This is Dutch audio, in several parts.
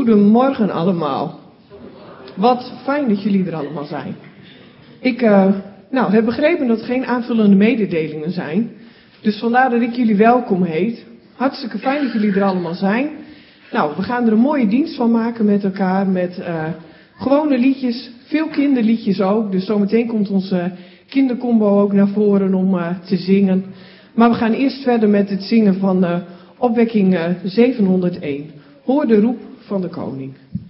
Goedemorgen allemaal. Wat fijn dat jullie er allemaal zijn. Ik heb begrepen dat er geen aanvullende mededelingen zijn. Dus vandaar dat ik jullie welkom heet. Hartstikke fijn dat jullie er allemaal zijn. Nou, we gaan er een mooie dienst van maken met elkaar. Met gewone liedjes, veel kinderliedjes ook. Dus zometeen komt onze kindercombo ook naar voren om te zingen. Maar we gaan eerst verder met het zingen van opwekking 701. Hoor de roep van de koning.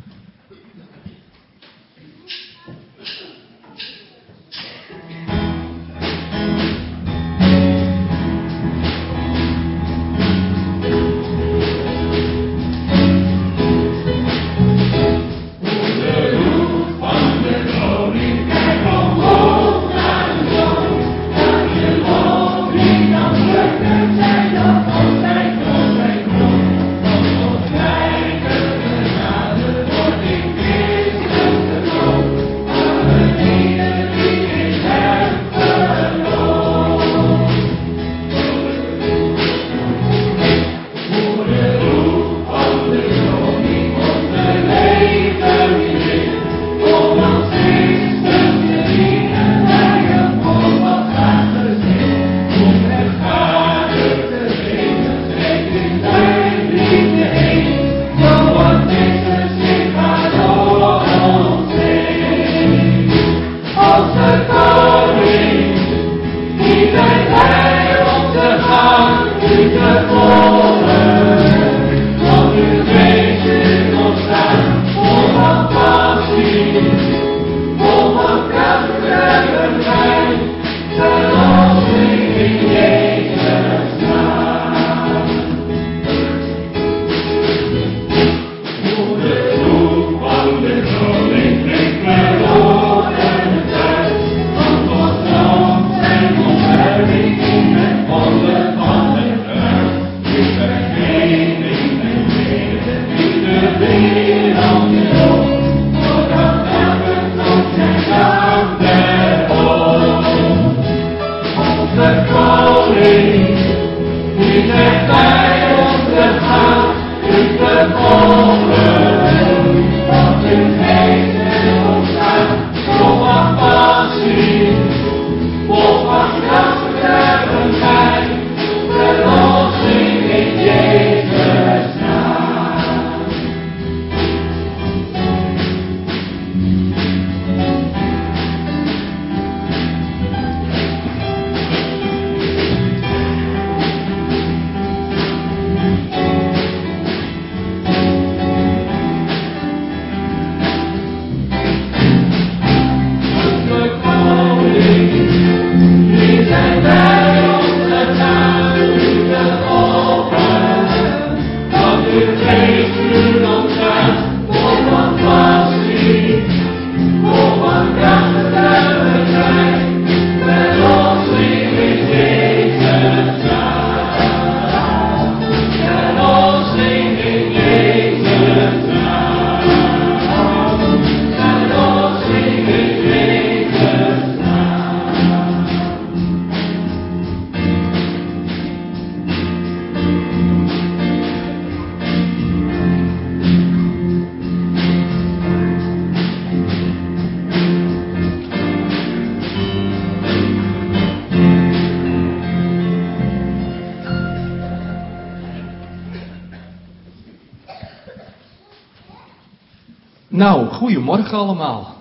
Nou, goedemorgen allemaal.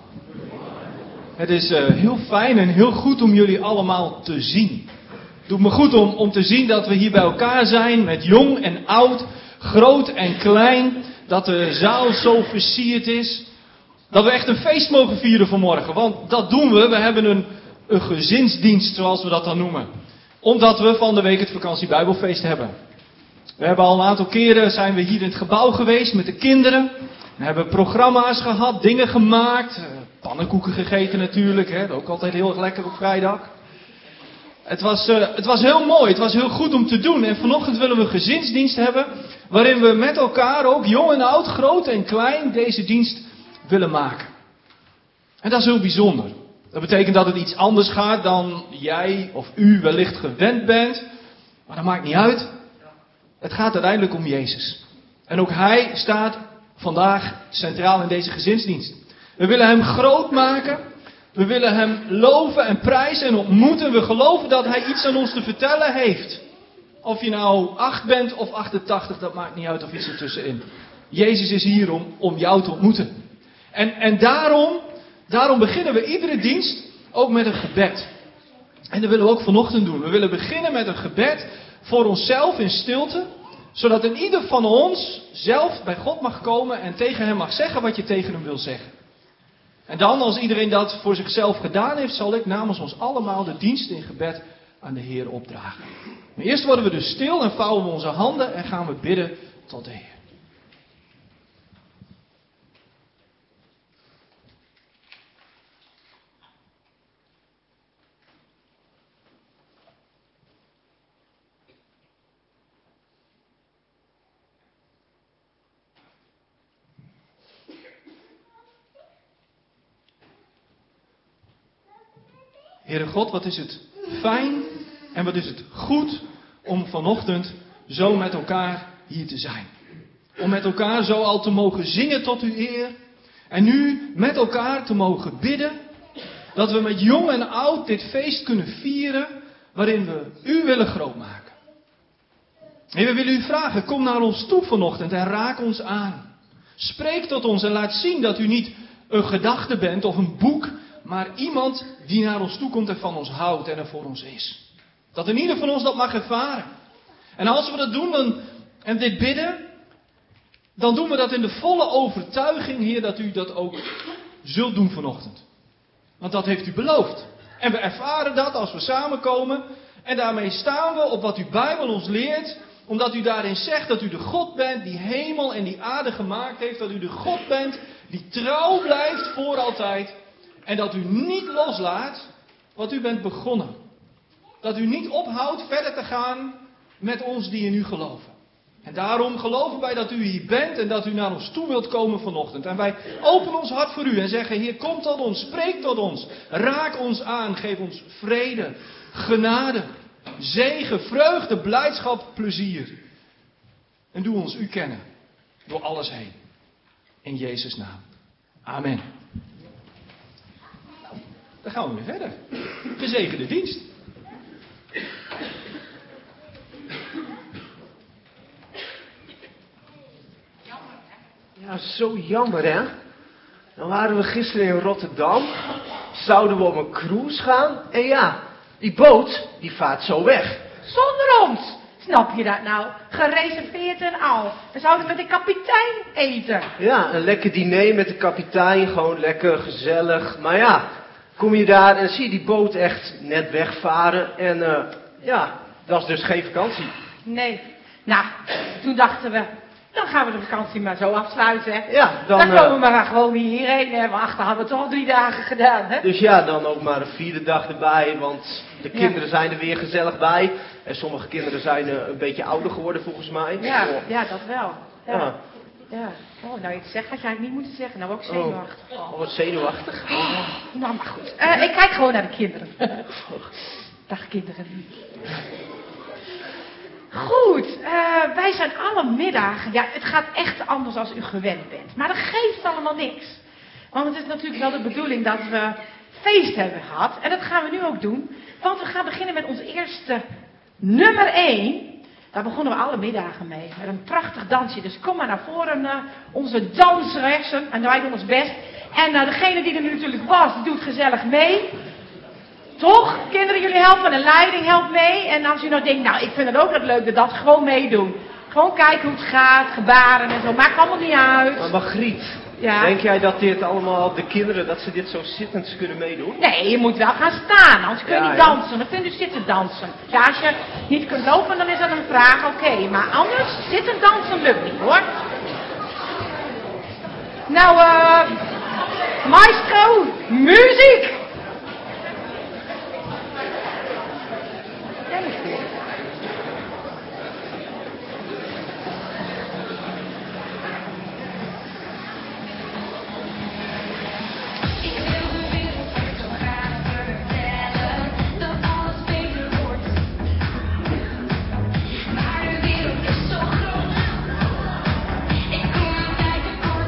Het is heel fijn en heel goed om jullie allemaal te zien. Het doet me goed om te zien dat we hier bij elkaar zijn met jong en oud, groot en klein. Dat de zaal zo versierd is. Dat we echt een feest mogen vieren vanmorgen. Want dat doen we. We hebben een gezinsdienst, zoals we dat dan noemen. Omdat we van de week het vakantiebijbelfeest hebben. We hebben al een aantal keren zijn we hier in het gebouw geweest met de kinderen. We hebben programma's gehad, dingen gemaakt, pannenkoeken gegeten natuurlijk, hè, ook altijd heel erg lekker op vrijdag. Het was heel mooi, het was heel goed om te doen. En vanochtend willen we een gezinsdienst hebben, waarin we met elkaar ook jong en oud, groot en klein deze dienst willen maken. En dat is heel bijzonder. Dat betekent dat het iets anders gaat dan jij of u wellicht gewend bent, maar dat maakt niet uit. Het gaat uiteindelijk om Jezus. En ook Hij staat vandaag centraal in deze gezinsdienst. We willen hem groot maken. We willen hem loven en prijzen en ontmoeten. We geloven dat hij iets aan ons te vertellen heeft. Of je nou 8 bent of 88, dat maakt niet uit of iets ertussenin. Jezus is hier om jou te ontmoeten. En daarom beginnen we iedere dienst ook met een gebed. En dat willen we ook vanochtend doen. We willen beginnen met een gebed voor onszelf in stilte. Zodat in ieder van ons zelf bij God mag komen en tegen hem mag zeggen wat je tegen hem wil zeggen. En dan, als iedereen dat voor zichzelf gedaan heeft, zal ik namens ons allemaal de dienst in gebed aan de Heer opdragen. Maar eerst worden we dus stil en vouwen we onze handen en gaan we bidden tot de Heer. Heere God, wat is het fijn en wat is het goed om vanochtend zo met elkaar hier te zijn. Om met elkaar zo al te mogen zingen tot uw eer. En nu met elkaar te mogen bidden. Dat we met jong en oud dit feest kunnen vieren waarin we u willen grootmaken. En we willen u vragen, kom naar ons toe vanochtend en raak ons aan. Spreek tot ons en laat zien dat u niet een gedachte bent of een boek, maar iemand die naar ons toe komt en van ons houdt en er voor ons is. Dat in ieder van ons dat mag ervaren. En als we dat doen en dit bidden, dan doen we dat in de volle overtuiging, Heer, dat u dat ook zult doen vanochtend. Want dat heeft u beloofd. En we ervaren dat als we samenkomen. En daarmee staan we op wat uw Bijbel ons leert. Omdat u daarin zegt dat u de God bent die hemel en die aarde gemaakt heeft. Dat u de God bent die trouw blijft voor altijd. En dat u niet loslaat wat u bent begonnen. Dat u niet ophoudt verder te gaan met ons die in u geloven. En daarom geloven wij dat u hier bent en dat u naar ons toe wilt komen vanochtend. En wij openen ons hart voor u en zeggen, Heer, kom tot ons, spreek tot ons. Raak ons aan, geef ons vrede, genade, zegen, vreugde, blijdschap, plezier. En doe ons u kennen, door alles heen. In Jezus' naam. Amen. Nou, dan gaan we weer verder. Gezegende dienst. Ja, zo jammer, hè? Dan waren we gisteren in Rotterdam. Zouden we op een cruise gaan. En ja, die boot, die vaart zo weg. Zonder ons. Snap je dat nou? Gereserveerd en al. We zouden met de kapitein eten. Ja, een lekker diner met de kapitein. Gewoon lekker, gezellig. Maar ja, kom je daar en zie je die boot echt net wegvaren. En ja, dat is dus geen vakantie. Nee. Nou, toen dachten we, dan gaan we de vakantie maar zo afsluiten, hè? Ja, dan komen we maar gewoon hierheen. En achter hadden we toch al 3 dagen gedaan, hè? Dus ja, dan ook maar een 4e dag erbij. Want de kinderen zijn er weer gezellig bij. En sommige kinderen zijn een beetje ouder geworden, volgens mij. Ja, ja, dat wel. Ja. Ja. Ja. Oh, nou, iets zeg had jij niet moeten zeggen. Nou, ook zenuwachtig. Oh, wat zenuwachtig. Nou, maar goed. Ik kijk gewoon naar de kinderen. Dag, kinderen. Goed, wij zijn alle middagen, ja, het gaat echt anders als u gewend bent. Maar dat geeft allemaal niks. Want het is natuurlijk wel de bedoeling dat we feest hebben gehad. En dat gaan we nu ook doen. Want we gaan beginnen met ons eerste nummer 1. Daar begonnen we alle middagen mee. Met een prachtig dansje. Dus kom maar naar voren, onze danseressen. En wij doen ons best. En degene die er nu natuurlijk was, die doet gezellig mee. Toch? Kinderen, jullie helpen, de leiding helpt mee. En als u nou denkt, nou, ik vind het ook wat leuk dat gewoon meedoen. Gewoon kijken hoe het gaat, gebaren en zo. Maakt allemaal niet uit. Maar Margriet, ja? Denk jij dat dit allemaal, de kinderen, dat ze dit zo zittend kunnen meedoen? Nee, je moet wel gaan staan, anders kun je niet dansen. Dan kun je dus zitten dansen. Ja, als je niet kunt lopen, dan is dat een vraag, oké. Maar anders, zitten dansen lukt niet, hoor. Nou, maestro, muziek! Maar de wereld is zo groot. Ik kom aan kijken voor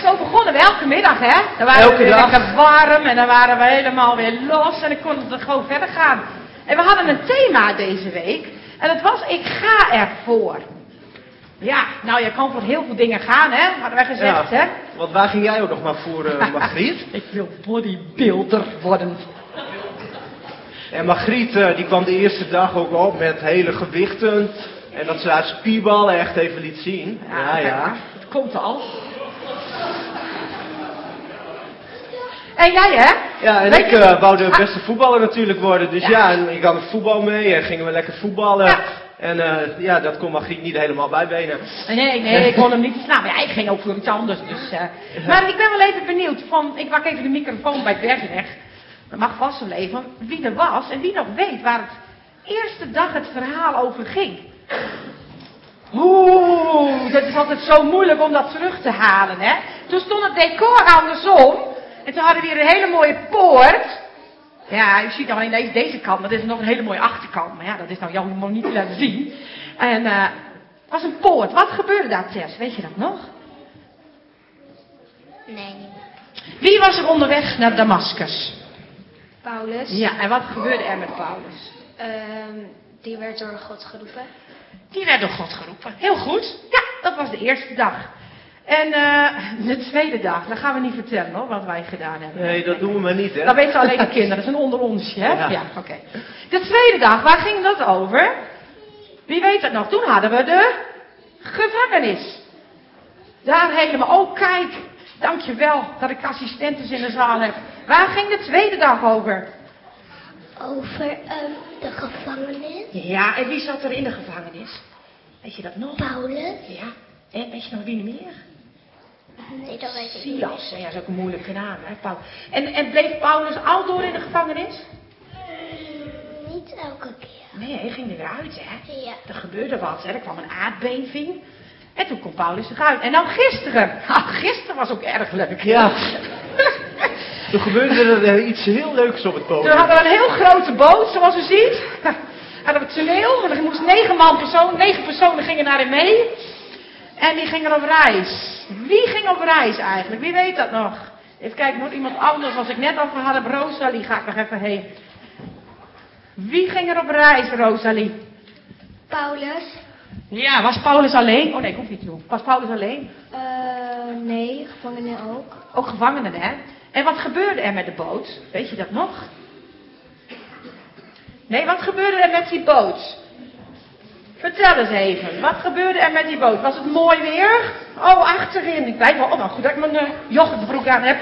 zo begonnen we elke middag, hè. Dan waren Elke we weer dag. lekker warm en dan waren we helemaal weer los en dan konden we gewoon verder gaan. En we hadden een thema deze week en dat was ik ga ervoor. Ja, nou je kan voor heel veel dingen gaan, hè, hadden wij gezegd, hè. Want waar ging jij ook nog maar voor, Margriet? Ik wil bodybuilder worden. En Margriet, die kwam de eerste dag ook op met hele gewichten. En dat ze haar spierballen echt even liet zien. Ja. Het komt al. En jij, hè? Ja, en Weet ik je- wou de beste voetballer natuurlijk worden. Dus ja, en ik had met voetbal mee en gingen we lekker voetballen. Ja. En dat kon Margriet niet helemaal bijbenen. Nee, ik kon hem niet verslaan. Maar ja, ik ging ook voor iets anders. Dus, Maar ik ben wel even benieuwd. Ik maak even de microfoon bij Bert weg. Dat mag vast wel even. Wie er was en wie nog weet waar het eerste dag het verhaal over ging. Oeh, dat is altijd zo moeilijk om dat terug te halen, hè. Toen stond het decor andersom. En toen hadden we weer een hele mooie poort. Ja, u ziet alleen deze kant, maar dit is nog een hele mooie achterkant. Maar ja, dat is nou jammer om niet te laten zien. En het was een poort. Wat gebeurde daar, Tess? Weet je dat nog? Nee, Wie was er onderweg naar Damascus? Paulus. Ja, en wat gebeurde er met Paulus? Die werd door God geroepen. Die werd door God geroepen. Heel goed. Ja, dat was de eerste dag. En de tweede dag, dat gaan we niet vertellen hoor, wat wij gedaan hebben. Nee, dat doen we maar niet, hè? Dat weten alleen de kinderen, dat is een onder onsje, hè? Ja. Ja, oké. De tweede dag, waar ging dat over? Wie weet dat nog? Toen hadden we de gevangenis. Daar helemaal, oh kijk, dankjewel dat ik assistentes in de zaal heb. Waar ging de tweede dag over? Over de gevangenis. Ja, en wie zat er in de gevangenis? Weet je dat nog? Paulus. Ja, en weet je nog wie meer? Nee, dat weet ik niet. Silas, ja, dat is ook een moeilijke naam, hè, Paulus. En bleef Paulus al door in de gevangenis? Niet elke keer. Nee, hij ging er weer uit, hè. Ja. Er gebeurde wat, hè. Er kwam een aardbeving. En toen kon Paulus eruit. En dan gisteren. Nou, gisteren was ook erg leuk. Ja. Toen gebeurde er iets heel leuks op het Toen podium. hadden we een heel grote boot, zoals u ziet. Hadden we het toneel. En er moesten 9 personen gingen daarin mee. En die gingen op reis. Wie ging op reis eigenlijk? Wie weet dat nog? Even kijken, nog iemand anders. Als ik net over had, Rosalie, ga ik nog even heen. Wie ging er op reis, Rosalie? Paulus. Ja, was Paulus alleen? Oh nee, ik hoef niet te doen. Was Paulus alleen? Nee, gevangenen ook. Ook gevangenen, hè? En wat gebeurde er met de boot? Weet je dat nog? Nee, wat gebeurde er met die boot? Vertel eens even. Wat gebeurde er met die boot? Was het mooi weer? Oh, achterin. Ik blijf wel. Oh, nou goed dat ik mijn yoghurtbroek aan heb.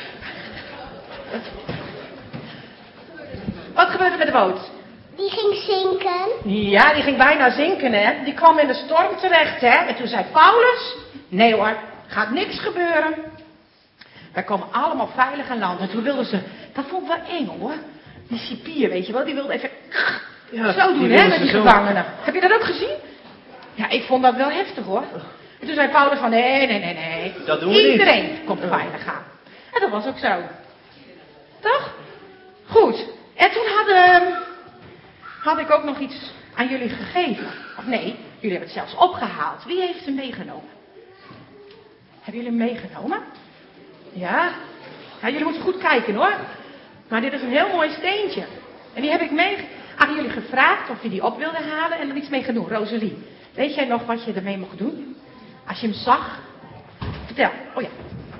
Wat gebeurde met de boot? Die ging zinken. Ja, die ging bijna zinken, hè. Die kwam in de storm terecht, hè. En toen zei Paulus, nee hoor, gaat niks gebeuren. Wij komen allemaal veilig aan land. En toen wilden ze, dat vond ik wel eng hoor. Die cipier, weet je wel, die wilde even Ja, zo doen, die hè, wilden met ze die zo. gevangenen. Heb je dat ook gezien? Ja, ik vond dat wel heftig hoor. En toen zei Paulus van, nee. Dat doen we niet. Iedereen komt veilig aan. En dat was ook zo. Toch? Goed. En toen had ik ook nog iets aan jullie gegeven. Of nee, jullie hebben het zelfs opgehaald. Wie heeft hem meegenomen? Hebben jullie hem meegenomen? Ja? Ja, jullie moeten goed kijken hoor. Maar dit is een heel mooi steentje. En die heb ik aan jullie gevraagd of je die op wilde halen en er iets mee gaan doen. Rosalie, weet jij nog wat je ermee mocht doen? Als je hem zag? Vertel. Oh ja.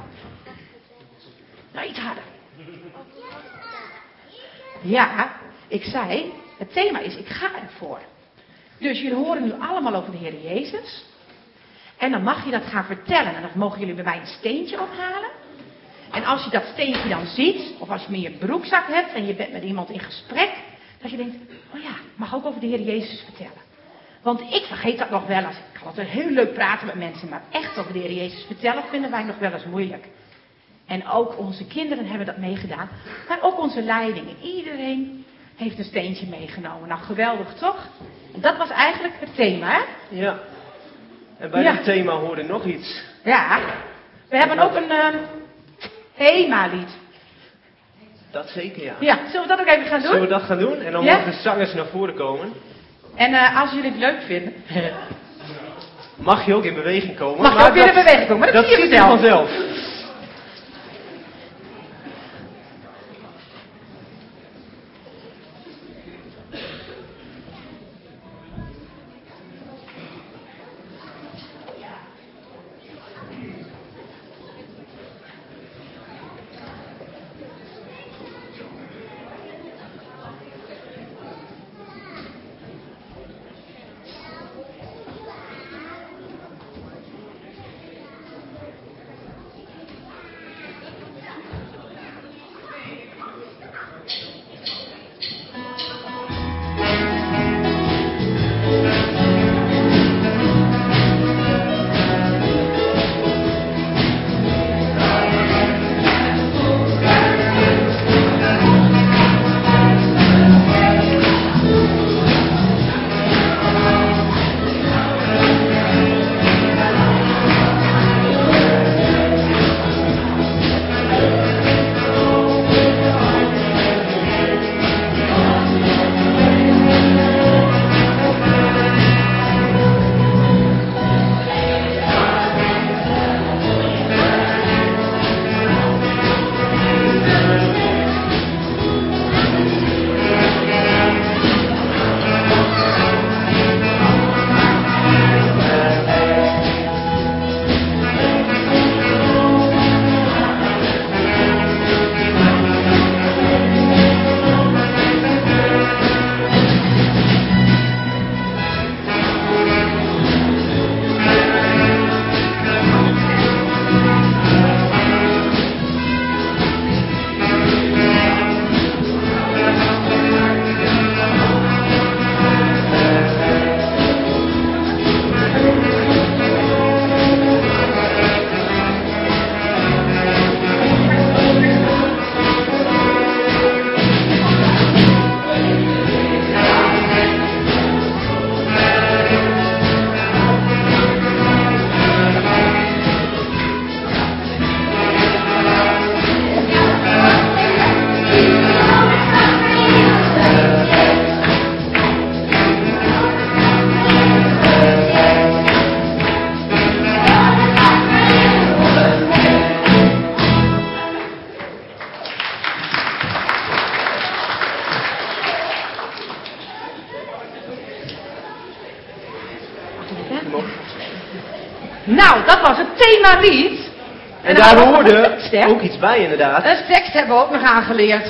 Nou, iets harder. Ja, ik zei, het thema is ik ga ervoor. Dus jullie horen nu allemaal over de Heer Jezus. En dan mag je dat gaan vertellen. En dan mogen jullie bij mij een steentje ophalen. En als je dat steentje dan ziet, of als je hem in je broekzak hebt en je bent met iemand in gesprek, dat je denkt, oh ja, ik mag ook over de Heer Jezus vertellen. Want ik vergeet dat nog wel eens. Ik kan altijd heel leuk praten met mensen, maar echt over de Heer Jezus vertellen vinden wij nog wel eens moeilijk. En ook onze kinderen hebben dat meegedaan, maar ook onze leidingen. Iedereen heeft een steentje meegenomen. Nou, geweldig toch? En dat was eigenlijk het thema, hè? Ja. En bij Ja. dat thema hoorde nog iets. Ja. We hebben ook een themalied. Dat zeker, ja. Ja, zullen we dat ook even gaan doen? Zullen we dat gaan doen? En dan Ja? mogen de zangers naar voren komen. En als jullie het leuk vinden, Mag je ook in beweging komen. mag je maar ook weer in dat- beweging komen. Maar dat, Dat zie je ziet er vanzelf. vanzelf. dat was het themalied. En daar hoorde tekst, hè? ook iets bij inderdaad. Een tekst hebben we ook nog aangeleerd.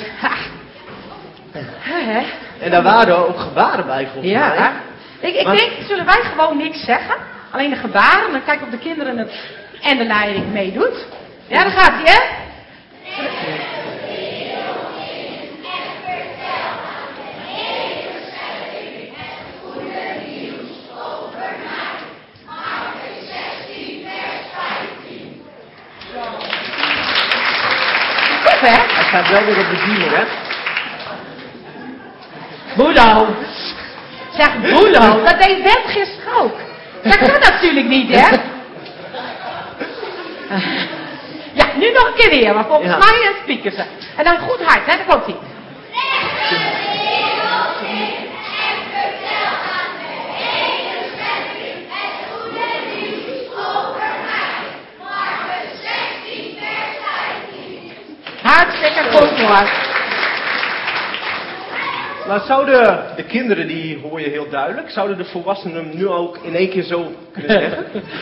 Hè? En daar waren ook gebaren bij volgens mij. Ja. Ik denk, zullen wij gewoon niks zeggen? Alleen de gebaren, dan kijken of de kinderen het en de leiding meedoet. Ja, daar gaat hij, hè? Hè? Hij staat wel weer op de beamer, hè? Boelo. Zeg, Boelo, dat deed Bert gisteren ook. Dat kan natuurlijk niet, hè? Ja, nu nog een keer weer, maar volgens mij spieken ze. En dan goed hard, hè? Dat komt hij. Hartstikke goed, hoor. Maar zouden de kinderen, die hoor je heel duidelijk, zouden de volwassenen hem nu ook in één keer zo kunnen zeggen?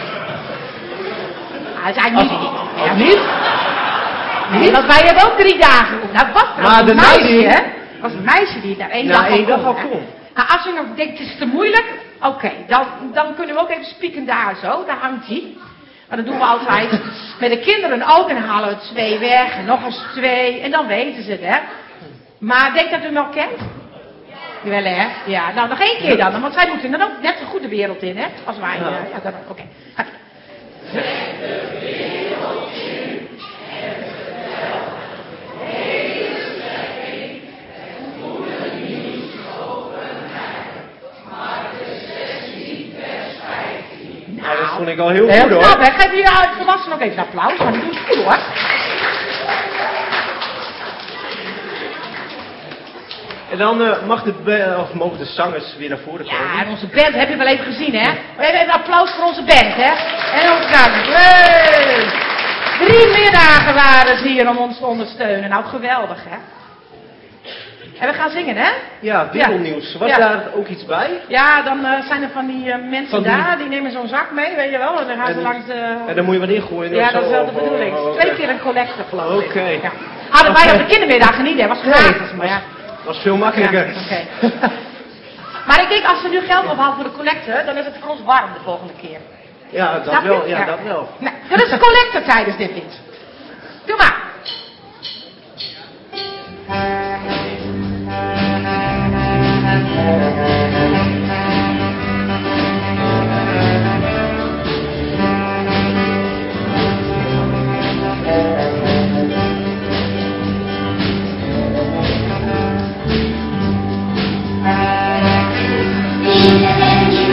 Hij zei niet. Ja, niet? Nee, want wij hebben ook 3 dagen. Dat was Maar de een meisje, leiding- hè? Dat was een meisje die daar 1 dag al kon. Nou, als u nog denkt, het is te moeilijk, oké, dan kunnen we ook even spieken daar zo, daar hangt hij. Maar dat doen we altijd met de kinderen ook, en dan halen we 2 weg, en nog eens 2, en dan weten ze het, hè. Maar denk dat u hem nog kent? Jawel, hè? Ja, nou nog 1 keer dan, want wij moeten dan ook net zo goed de wereld in, hè, als wij. Ja, dan oké. Gaat-ie. Nou, dat vond ik al heel goed, Heel hoor. knap, hè? Geef jullie het volwassenen ook even een applaus, maar die doen het goed, hoor. En dan mogen de zangers weer naar voren komen. Ja, en onze band heb je wel even gezien, hè? Even een applaus voor onze band, hè? En onze zangers. Hey! 3 middagen waren ze hier om ons te ondersteunen. Nou, geweldig, hè? En we gaan zingen, hè? Ja, wereldnieuws. Was daar ook iets bij? Ja, dan zijn er van die mensen Van die- daar, die nemen zo'n zak mee, weet je wel? En dan gaan ze langs de... En dan moet je wat ingooien. Ja, of dat is zo, wel de of- bedoeling. oh, 2 keer een collecte, geloof ik. Oké. Ja. Hadden wij op de kindermiddagen niet, hè? Was gratis, maar ja. Was veel makkelijker. Ja, oké. Maar ik denk, als we nu geld ophalen voor de collecte, dan is het voor ons warm de volgende keer. Ja, dat Snap je? wel. Ja, dat wel. Nou, dat is collecte tijdens dit lied. Doe maar.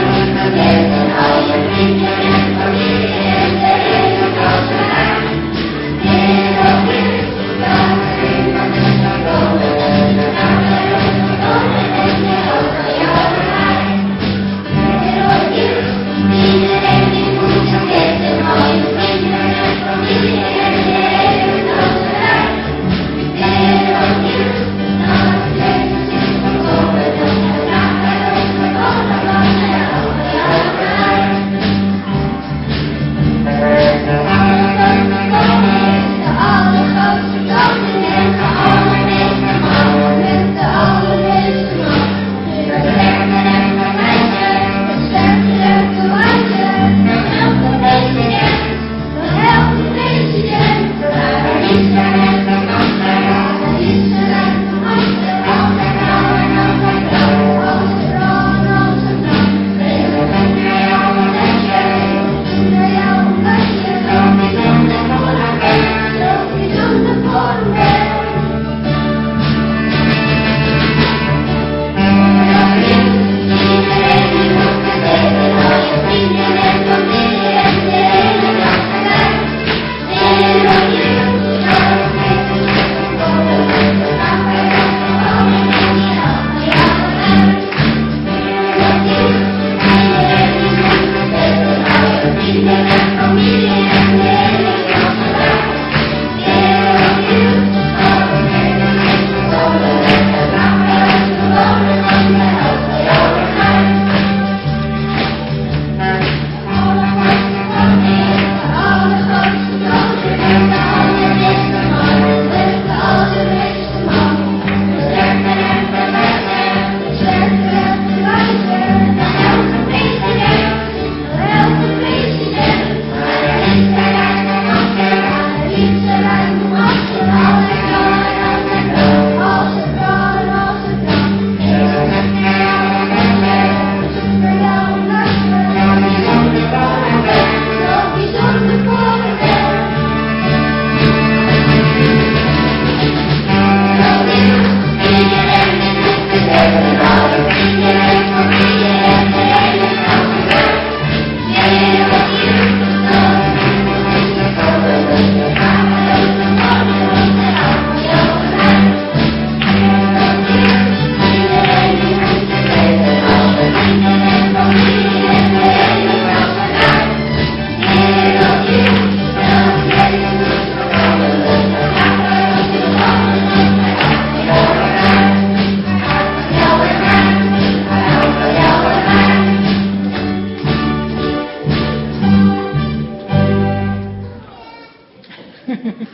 Liefde en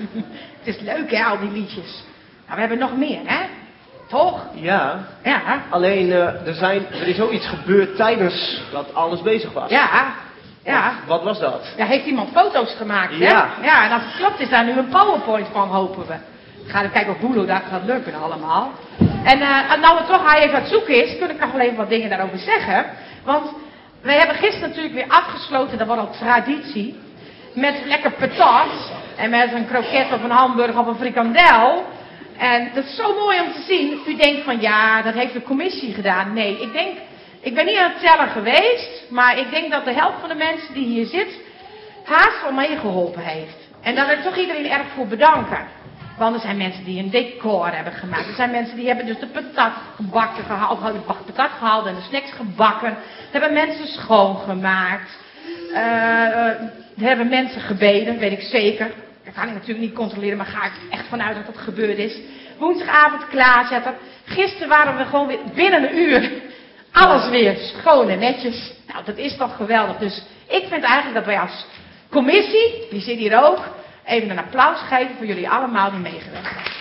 Het is leuk, hè, al die liedjes. Maar we hebben nog meer, hè? Toch? Ja, Ja. alleen er is ook iets gebeurd tijdens dat alles bezig was. Ja. Ja. Wat was dat? Ja, heeft iemand foto's gemaakt, hè? Ja. Ja, en als het klopt is daar nu een PowerPoint van, hopen we. Ik ga even kijken of Boelo dat gaat lukken allemaal. En nou we toch hij even aan het zoeken is, kun ik nog wel even wat dingen daarover zeggen. Want we hebben gisteren natuurlijk weer afgesloten, dat wordt al traditie, met lekker patat. En met een kroket of een hamburger of een frikandel. En dat is zo mooi om te zien. U denkt van ja, dat heeft de commissie gedaan. Nee, ik ben niet aan het tellen geweest. Maar ik denk dat de helft van de mensen die hier zit haast wel meegeholpen heeft. En daar wil ik toch iedereen erg voor bedanken. Want er zijn mensen die een decor hebben gemaakt. Er zijn mensen die hebben dus de patat gebakken gehaald. Of de patat gehaald en de snacks gebakken. Er hebben mensen schoongemaakt. Er hebben mensen gebeden, weet ik zeker. Dat kan ik natuurlijk niet controleren, maar ga ik echt vanuit dat dat gebeurd is. Woensdagavond klaarzetten. Gisteren waren we gewoon weer binnen een uur. Alles weer schoon en netjes. Nou, dat is toch geweldig. Dus ik vind eigenlijk dat wij als commissie, die zit hier ook, even een applaus geven voor jullie allemaal die meegewerkt hebben.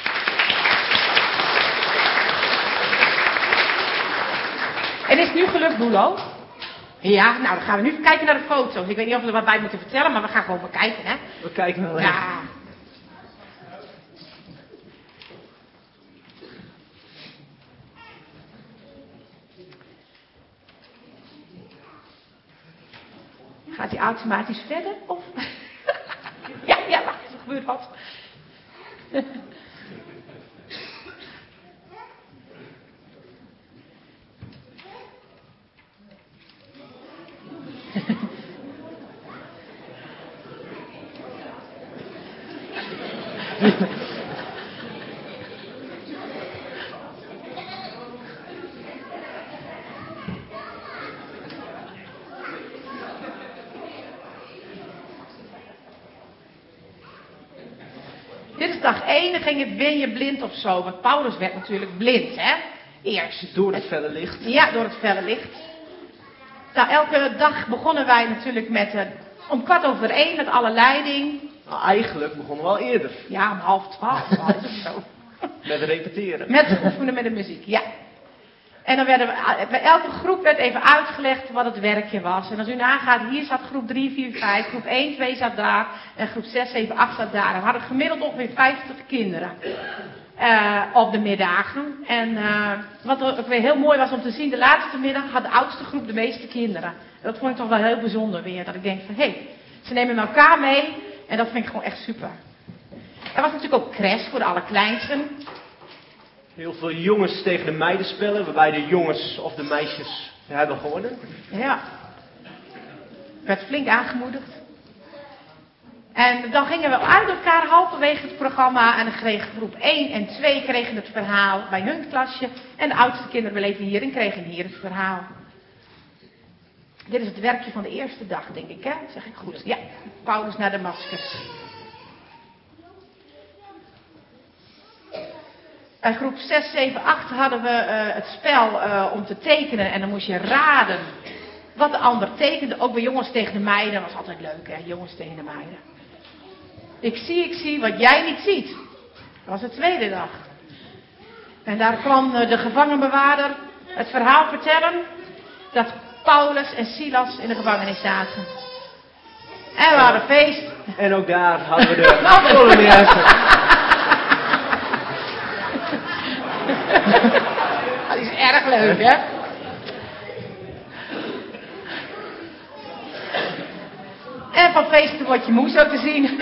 En is het nu gelukt, Boelo? Ja, nou dan gaan we nu even kijken naar de foto's. Ik weet niet of we er wat bij moeten vertellen, maar we gaan gewoon bekijken, hè? We kijken wel even. Ja. Gaat hij automatisch verder? Of? ja, wacht, er gebeurt wat. Dit is dag 1, dan ging het, ben je blind of zo? Want Paulus werd natuurlijk blind, hè? Eerst. Door het felle licht. Ja, door het felle licht. Nou, elke dag begonnen wij natuurlijk met om 1:15 met alle leiding. Nou, eigenlijk begonnen we al eerder. Ja, om 11:30, al is het zo. Met repeteren. Met oefenen met de muziek, ja. En dan werden we, bij elke groep werd even uitgelegd wat het werkje was. En als u nagaat, hier zat groep 3, 4, 5, groep 1, 2 zat daar. En groep 6, 7, 8 zat daar. En we hadden gemiddeld ongeveer 50 kinderen op de middagen. En wat ook weer heel mooi was om te zien, de laatste middag had de oudste groep de meeste kinderen. En dat vond ik toch wel heel bijzonder weer. Dat ik denk van, hé, ze nemen elkaar mee. En dat vind ik gewoon echt super. Er was natuurlijk ook crash voor de allerkleinsten. Heel veel jongens tegen de meiden spellen, waarbij de jongens of de meisjes hebben gewonnen. Ja. Werd flink aangemoedigd. En dan gingen we uit elkaar halverwege het programma. En dan kregen groep 1 en 2 kregen het verhaal bij hun klasje. En de oudste kinderen bleven hier en kregen hier het verhaal. Dit is het werkje van de eerste dag, denk ik, hè? Zeg ik goed? Ja. Paulus naar de maskers. Bij groep 6, 7, 8 hadden we het spel om te tekenen. En dan moest je raden wat de ander tekende. Ook bij jongens tegen de meiden. Dat was altijd leuk, hè? Jongens tegen de meiden. Ik zie wat jij niet ziet. Dat was de tweede dag. En daar kwam de gevangenbewaarder het verhaal vertellen. Dat Paulus en Silas in de gevangenis zaten. En we hadden feest. En ook daar hadden we de Polonaise. Dat is erg leuk, hè? En van feesten word je moe, zo te zien.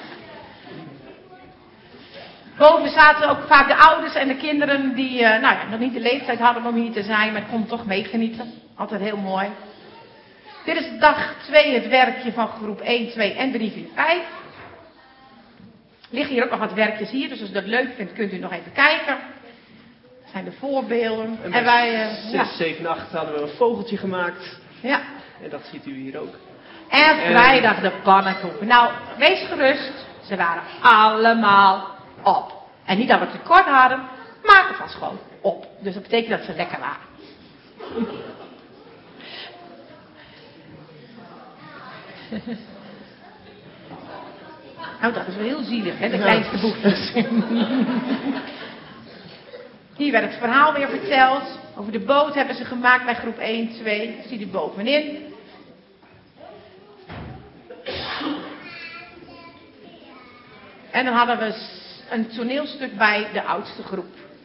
Boven zaten ook vaak de ouders en de kinderen die nog niet de leeftijd hadden om hier te zijn, maar konden toch meegenieten. Altijd heel mooi. Dit is dag 2, het werkje van groep 1, 2 en 3, 4, 5. Liggen hier ook nog wat werkjes hier, dus als u dat leuk vindt, kunt u nog even kijken. Dat zijn de voorbeelden. En wij... 6, 7, 8 hadden we een vogeltje gemaakt. Ja. En dat ziet u hier ook. En vrijdag de pannenkoeken. Nou, wees gerust. Ze waren allemaal op. En niet dat we tekort hadden, maar het was gewoon op. Dus dat betekent dat ze lekker waren. Nou, dat is wel heel zielig, hè, de kleinste boekjes. Hier werd het verhaal weer verteld. Over de boot hebben ze gemaakt bij groep 1, 2. Zie je bovenin. En dan hadden we een toneelstuk bij de oudste groep.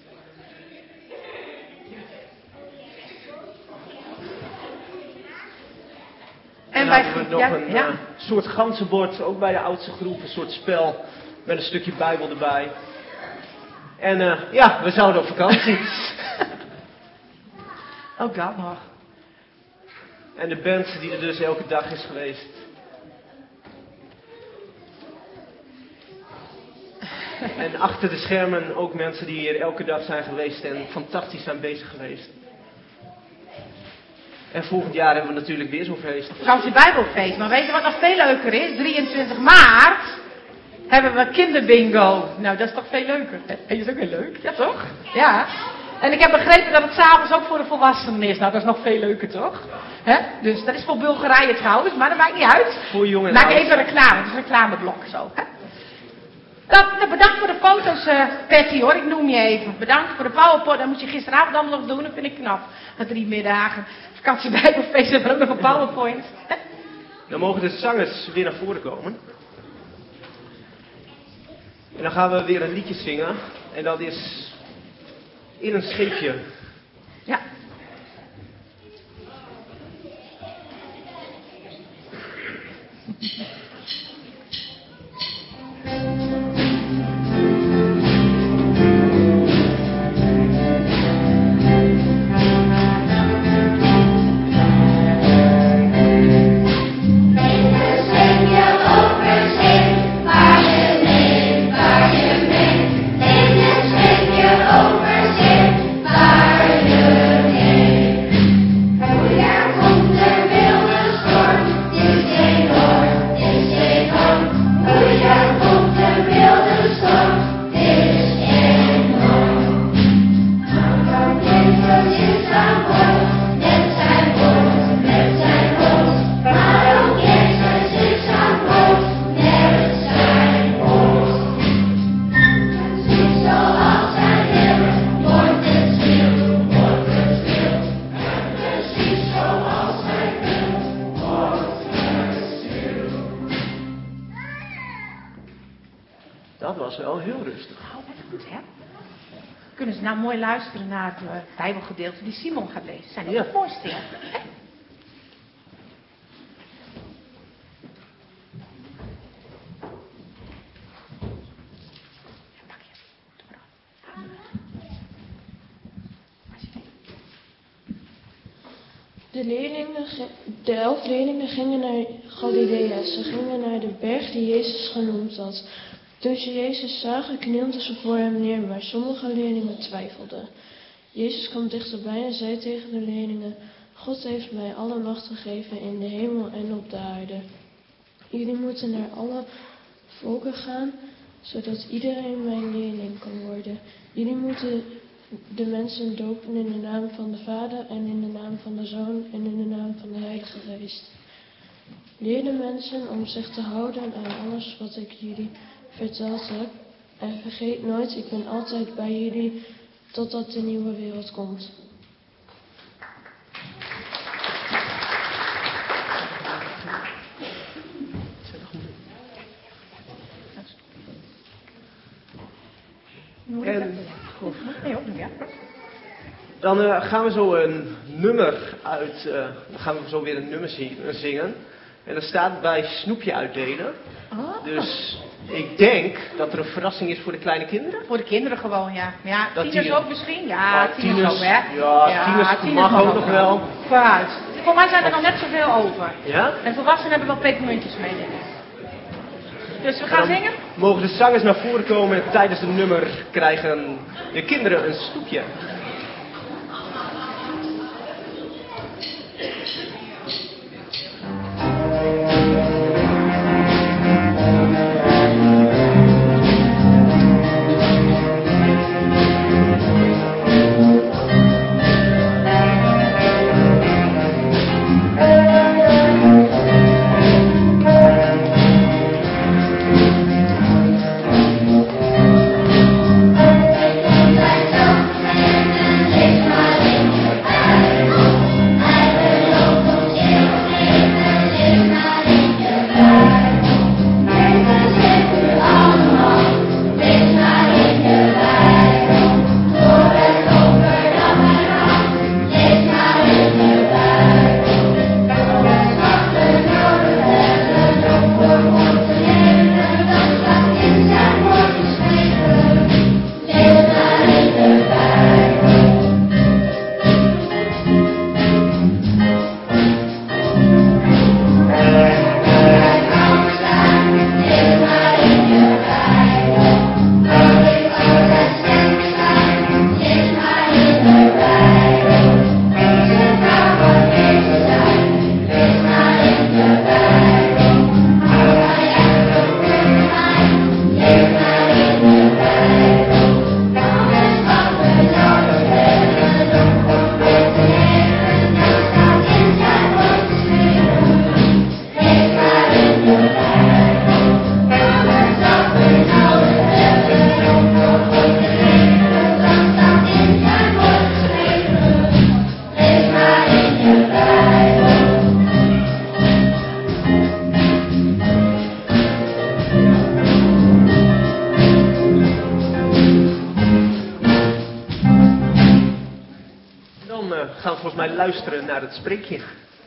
En dan hebben we nog een soort ganzenbord, ook bij de oudste groep. Een soort spel met een stukje Bijbel erbij. En we zouden op vakantie. Oh god nog. En de band die er dus elke dag is geweest. En achter de schermen ook mensen die hier elke dag zijn geweest en fantastisch zijn bezig geweest. En volgend jaar hebben we natuurlijk weer zo'n feest. Vakantie Bijbelfeest. Maar weet je wat nog veel leuker is? 23 maart hebben we kinderbingo. Nou, dat is toch veel leuker. Dat is ook heel leuk. Ja, toch? Ja. En ik heb begrepen dat het s'avonds ook voor de volwassenen is. Nou, dat is nog veel leuker, toch? Hè? Dus dat is voor Bulgarije trouwens, maar dat maakt niet uit. Voor jong en maak oud. even reclame. Het is een reclameblok zo. Hè? Bedankt voor de foto's, Patty, hoor. Ik noem je even. Bedankt voor de PowerPoint. Dat moest je gisteravond allemaal nog doen. Dat vind ik knap. Na 3 middagen. Vakantie Bijbelfeest hebben we ook nog een PowerPoint. Dan mogen de zangers weer naar voren komen. En dan gaan we weer een liedje zingen. En dat is In een scheepje. Ja. Dat was wel heel rustig. Oh, wat goed, hè? Kunnen ze nou mooi luisteren naar het Bijbelgedeelte die Simon gaat lezen. Zijn ook de voorstellen. Hè? De 11 leerlingen gingen naar Galilea. Ze gingen naar de berg die Jezus genoemd had. Toen ze Jezus zagen, knielden ze voor hem neer, maar sommige leerlingen twijfelden. Jezus kwam dichterbij en zei tegen de leerlingen: God heeft mij alle macht gegeven in de hemel en op de aarde. Jullie moeten naar alle volken gaan, zodat iedereen mijn leerling kan worden. Jullie moeten de mensen dopen in de naam van de Vader en in de naam van de Zoon en in de naam van de Heilige Geest. Leer de mensen om zich te houden aan alles wat ik jullie verteld heb. En vergeet nooit, ik ben altijd bij jullie totdat de nieuwe wereld komt. En Nee, ook niet, ja. dan gaan we zo een nummer uit. Dan gaan we zo weer een nummer zingen. En dat staat bij snoepje uitdelen. Oh. Dus ik denk dat er een verrassing is voor de kleine kinderen. Voor de kinderen gewoon, ja. Maar ja, Dat tieners die- ook misschien? Ja, tieners ook, hè? Tieners mag ook nog wel. Vooruit. Voor mij zijn er nog net zoveel over. Ja? En volwassenen hebben wel pepermuntjes mee, denk ik. Dus we gaan Dan zingen? mogen de zangers naar voren komen en tijdens het nummer krijgen de kinderen een snoepje. gaan we volgens mij luisteren naar het spreekje.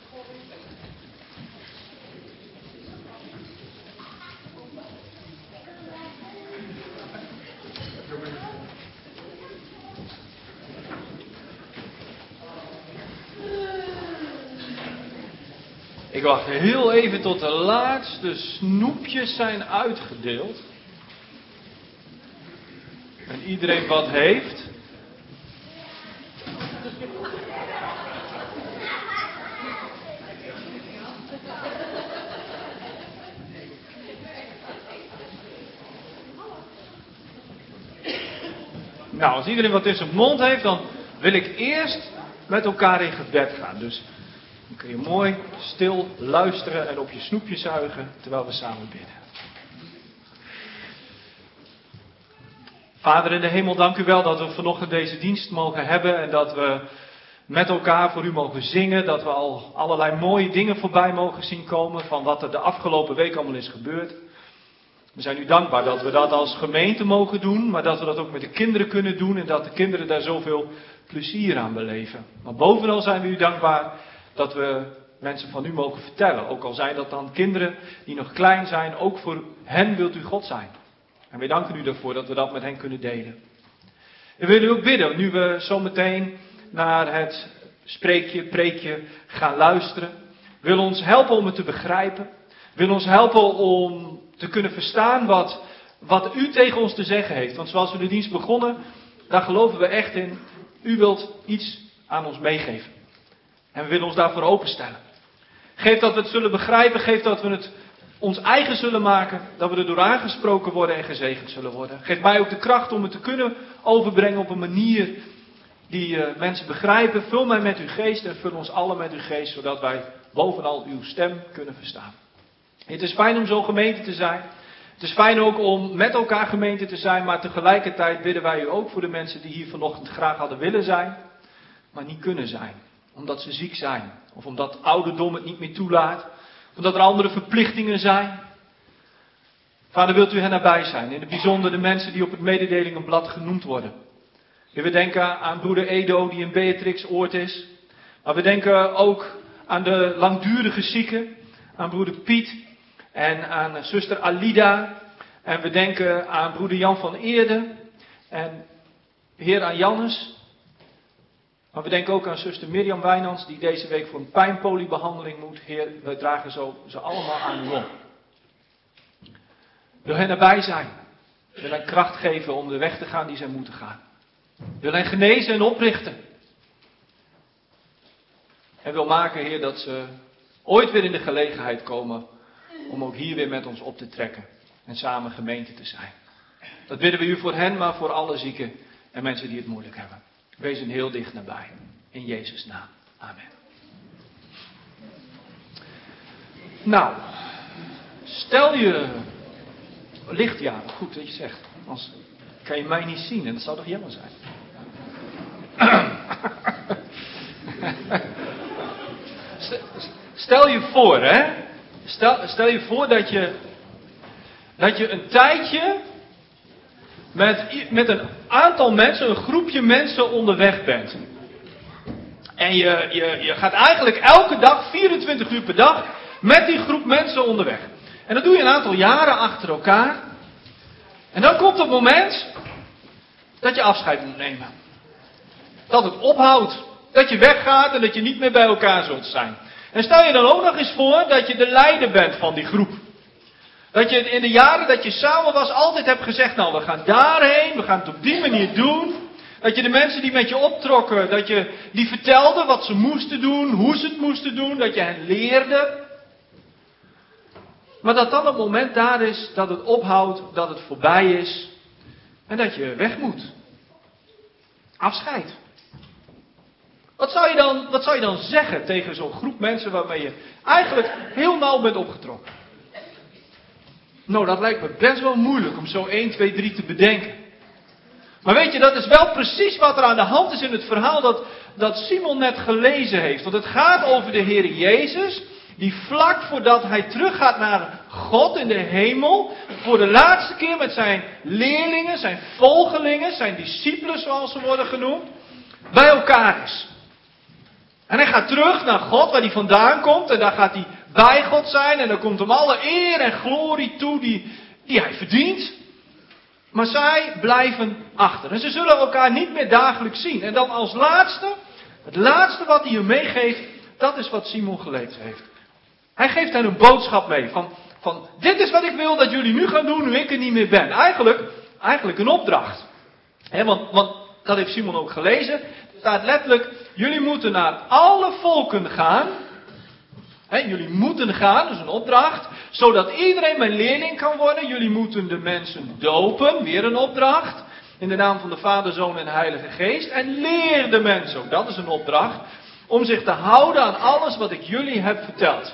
Ik wacht heel even tot de laatste snoepjes zijn uitgedeeld. En iedereen wat heeft. Nou, als iedereen wat in zijn mond heeft, dan wil ik eerst met elkaar in gebed gaan. Dus dan kun je mooi stil luisteren en op je snoepje zuigen terwijl we samen bidden. Vader in de hemel, dank u wel dat we vanochtend deze dienst mogen hebben en dat we met elkaar voor u mogen zingen. Dat we al allerlei mooie dingen voorbij mogen zien komen van wat er de afgelopen week allemaal is gebeurd. We zijn u dankbaar dat we dat als gemeente mogen doen, maar dat we dat ook met de kinderen kunnen doen en dat de kinderen daar zoveel plezier aan beleven. Maar bovenal zijn we u dankbaar dat we mensen van u mogen vertellen. Ook al zijn dat dan kinderen die nog klein zijn, ook voor hen wilt u God zijn. En wij danken u ervoor dat we dat met hen kunnen delen. En we willen u ook bidden, nu we zometeen naar het preekje gaan luisteren. Wil ons helpen om het te begrijpen. Wil ons helpen om te kunnen verstaan wat u tegen ons te zeggen heeft. Want zoals we de dienst begonnen, daar geloven we echt in. U wilt iets aan ons meegeven. En we willen ons daarvoor openstellen. Geef dat we het zullen begrijpen. Geef dat we het ons eigen zullen maken. Dat we er door aangesproken worden en gezegend zullen worden. Geef mij ook de kracht om het te kunnen overbrengen op een manier die mensen begrijpen. Vul mij met uw geest en vul ons allen met uw geest. Zodat wij bovenal uw stem kunnen verstaan. Het is fijn om zo gemeente te zijn. Het is fijn ook om met elkaar gemeente te zijn. Maar tegelijkertijd bidden wij u ook voor de mensen die hier vanochtend graag hadden willen zijn. Maar niet kunnen zijn. Omdat ze ziek zijn. Of omdat ouderdom het niet meer toelaat. Omdat er andere verplichtingen zijn. Vader, wilt u hen nabij zijn. In het bijzonder de mensen die op het mededelingenblad genoemd worden. We denken aan broeder Edo die in Beatrixoord is. Maar we denken ook aan de langdurige zieken. Aan broeder Piet. En aan zuster Alida. En we denken aan broeder Jan van Eerde. En heer aan Jannes. Maar we denken ook aan zuster Mirjam Wijnands, die deze week voor een pijnpoliebehandeling moet. Heer, wij dragen ze allemaal aan u op. Wil hen erbij zijn. Wil hen kracht geven om de weg te gaan die zij moeten gaan. Wil hen genezen en oprichten. En wil maken, Heer, dat ze ooit weer in de gelegenheid komen om ook hier weer met ons op te trekken. En samen gemeente te zijn. Dat bidden we u voor hen, maar voor alle zieken en mensen die het moeilijk hebben. Wees hen heel dicht nabij. In Jezus' naam. Amen. Nou, stel je... Licht, ja, goed dat je zegt. Anders kan je mij niet zien en dat zou toch jammer zijn. Stel je voor, hè. Stel je voor dat je een tijdje met een aantal mensen, een groepje mensen onderweg bent. En je gaat eigenlijk elke dag, 24 uur per dag, met die groep mensen onderweg. En dat doe je een aantal jaren achter elkaar. En dan komt het moment dat je afscheid moet nemen. Dat het ophoudt. Dat je weggaat en dat je niet meer bij elkaar zult zijn. En stel je dan ook nog eens voor dat je de leider bent van die groep. Dat je in de jaren dat je samen was altijd hebt gezegd, nou we gaan daarheen, we gaan het op die manier doen. Dat je de mensen die met je optrokken, dat je die vertelde wat ze moesten doen, hoe ze het moesten doen, dat je hen leerde. Maar dat dan het moment daar is dat het ophoudt, dat het voorbij is en dat je weg moet. Afscheid. Wat zou je dan zeggen tegen zo'n groep mensen waarmee je eigenlijk heel nauw bent opgetrokken? Nou, dat lijkt me best wel moeilijk om zo 1, 2, 3 te bedenken. Maar weet je, dat is wel precies wat er aan de hand is in het verhaal dat Simon net gelezen heeft. Want het gaat over de Heer Jezus, die vlak voordat hij teruggaat naar God in de hemel, voor de laatste keer met zijn leerlingen, zijn volgelingen, zijn discipelen zoals ze worden genoemd, bij elkaar is. En hij gaat terug naar God, waar hij vandaan komt. En daar gaat hij bij God zijn. En dan komt hem alle eer en glorie toe die hij verdient. Maar zij blijven achter. En ze zullen elkaar niet meer dagelijks zien. En dan als laatste, het laatste wat hij hem meegeeft, dat is wat Simon gelezen heeft. Hij geeft hen een boodschap mee. Van dit is wat ik wil dat jullie nu gaan doen, nu ik er niet meer ben. Eigenlijk een opdracht. Want dat heeft Simon ook gelezen. Er staat letterlijk, jullie moeten naar alle volken gaan. Jullie moeten gaan, dat is een opdracht. Zodat iedereen mijn leerling kan worden. Jullie moeten de mensen dopen, weer een opdracht. In de naam van de Vader, Zoon en Heilige Geest. En leer de mensen ook, dat is een opdracht. Om zich te houden aan alles wat ik jullie heb verteld.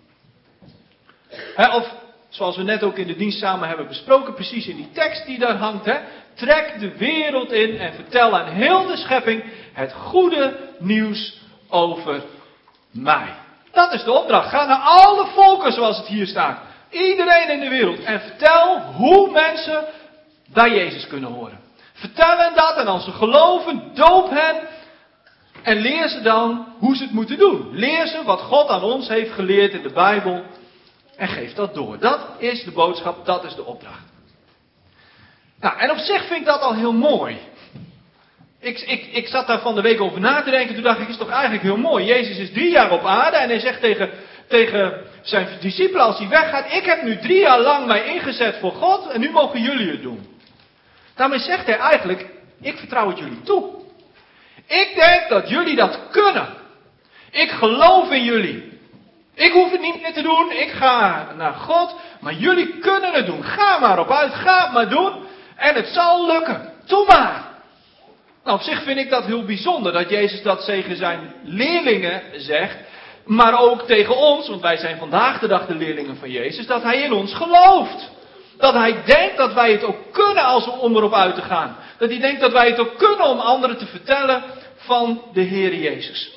Of, zoals we net ook in de dienst samen hebben besproken, precies in die tekst die daar hangt. Trek de wereld in en vertel aan heel de schepping het goede nieuws over mij. Dat is de opdracht. Ga naar alle volken zoals het hier staat. Iedereen in de wereld. En vertel hoe mensen bij Jezus kunnen horen. Vertel hen dat en als ze geloven, doop hen. En leer ze dan hoe ze het moeten doen. Leer ze wat God aan ons heeft geleerd in de Bijbel. En geef dat door. Dat is de boodschap, dat is de opdracht. Nou, en op zich vind ik dat al heel mooi. Ik zat daar van de week over na te denken. Toen dacht ik, is toch eigenlijk heel mooi. Jezus is 3 jaar op aarde en hij zegt tegen zijn discipelen als hij weggaat. Ik heb nu 3 jaar lang mij ingezet voor God en nu mogen jullie het doen. Daarmee zegt hij eigenlijk, ik vertrouw het jullie toe. Ik denk dat jullie dat kunnen. Ik geloof in jullie. Ik hoef het niet meer te doen. Ik ga naar God. Maar jullie kunnen het doen. Ga maar op uit. Ga het maar doen. En het zal lukken. Doe maar. Nou, op zich vind ik dat heel bijzonder. Dat Jezus dat tegen zijn leerlingen zegt. Maar ook tegen ons. Want wij zijn vandaag de dag de leerlingen van Jezus. Dat hij in ons gelooft. Dat hij denkt dat wij het ook kunnen om erop uit te gaan. Dat hij denkt dat wij het ook kunnen om anderen te vertellen van de Heer Jezus.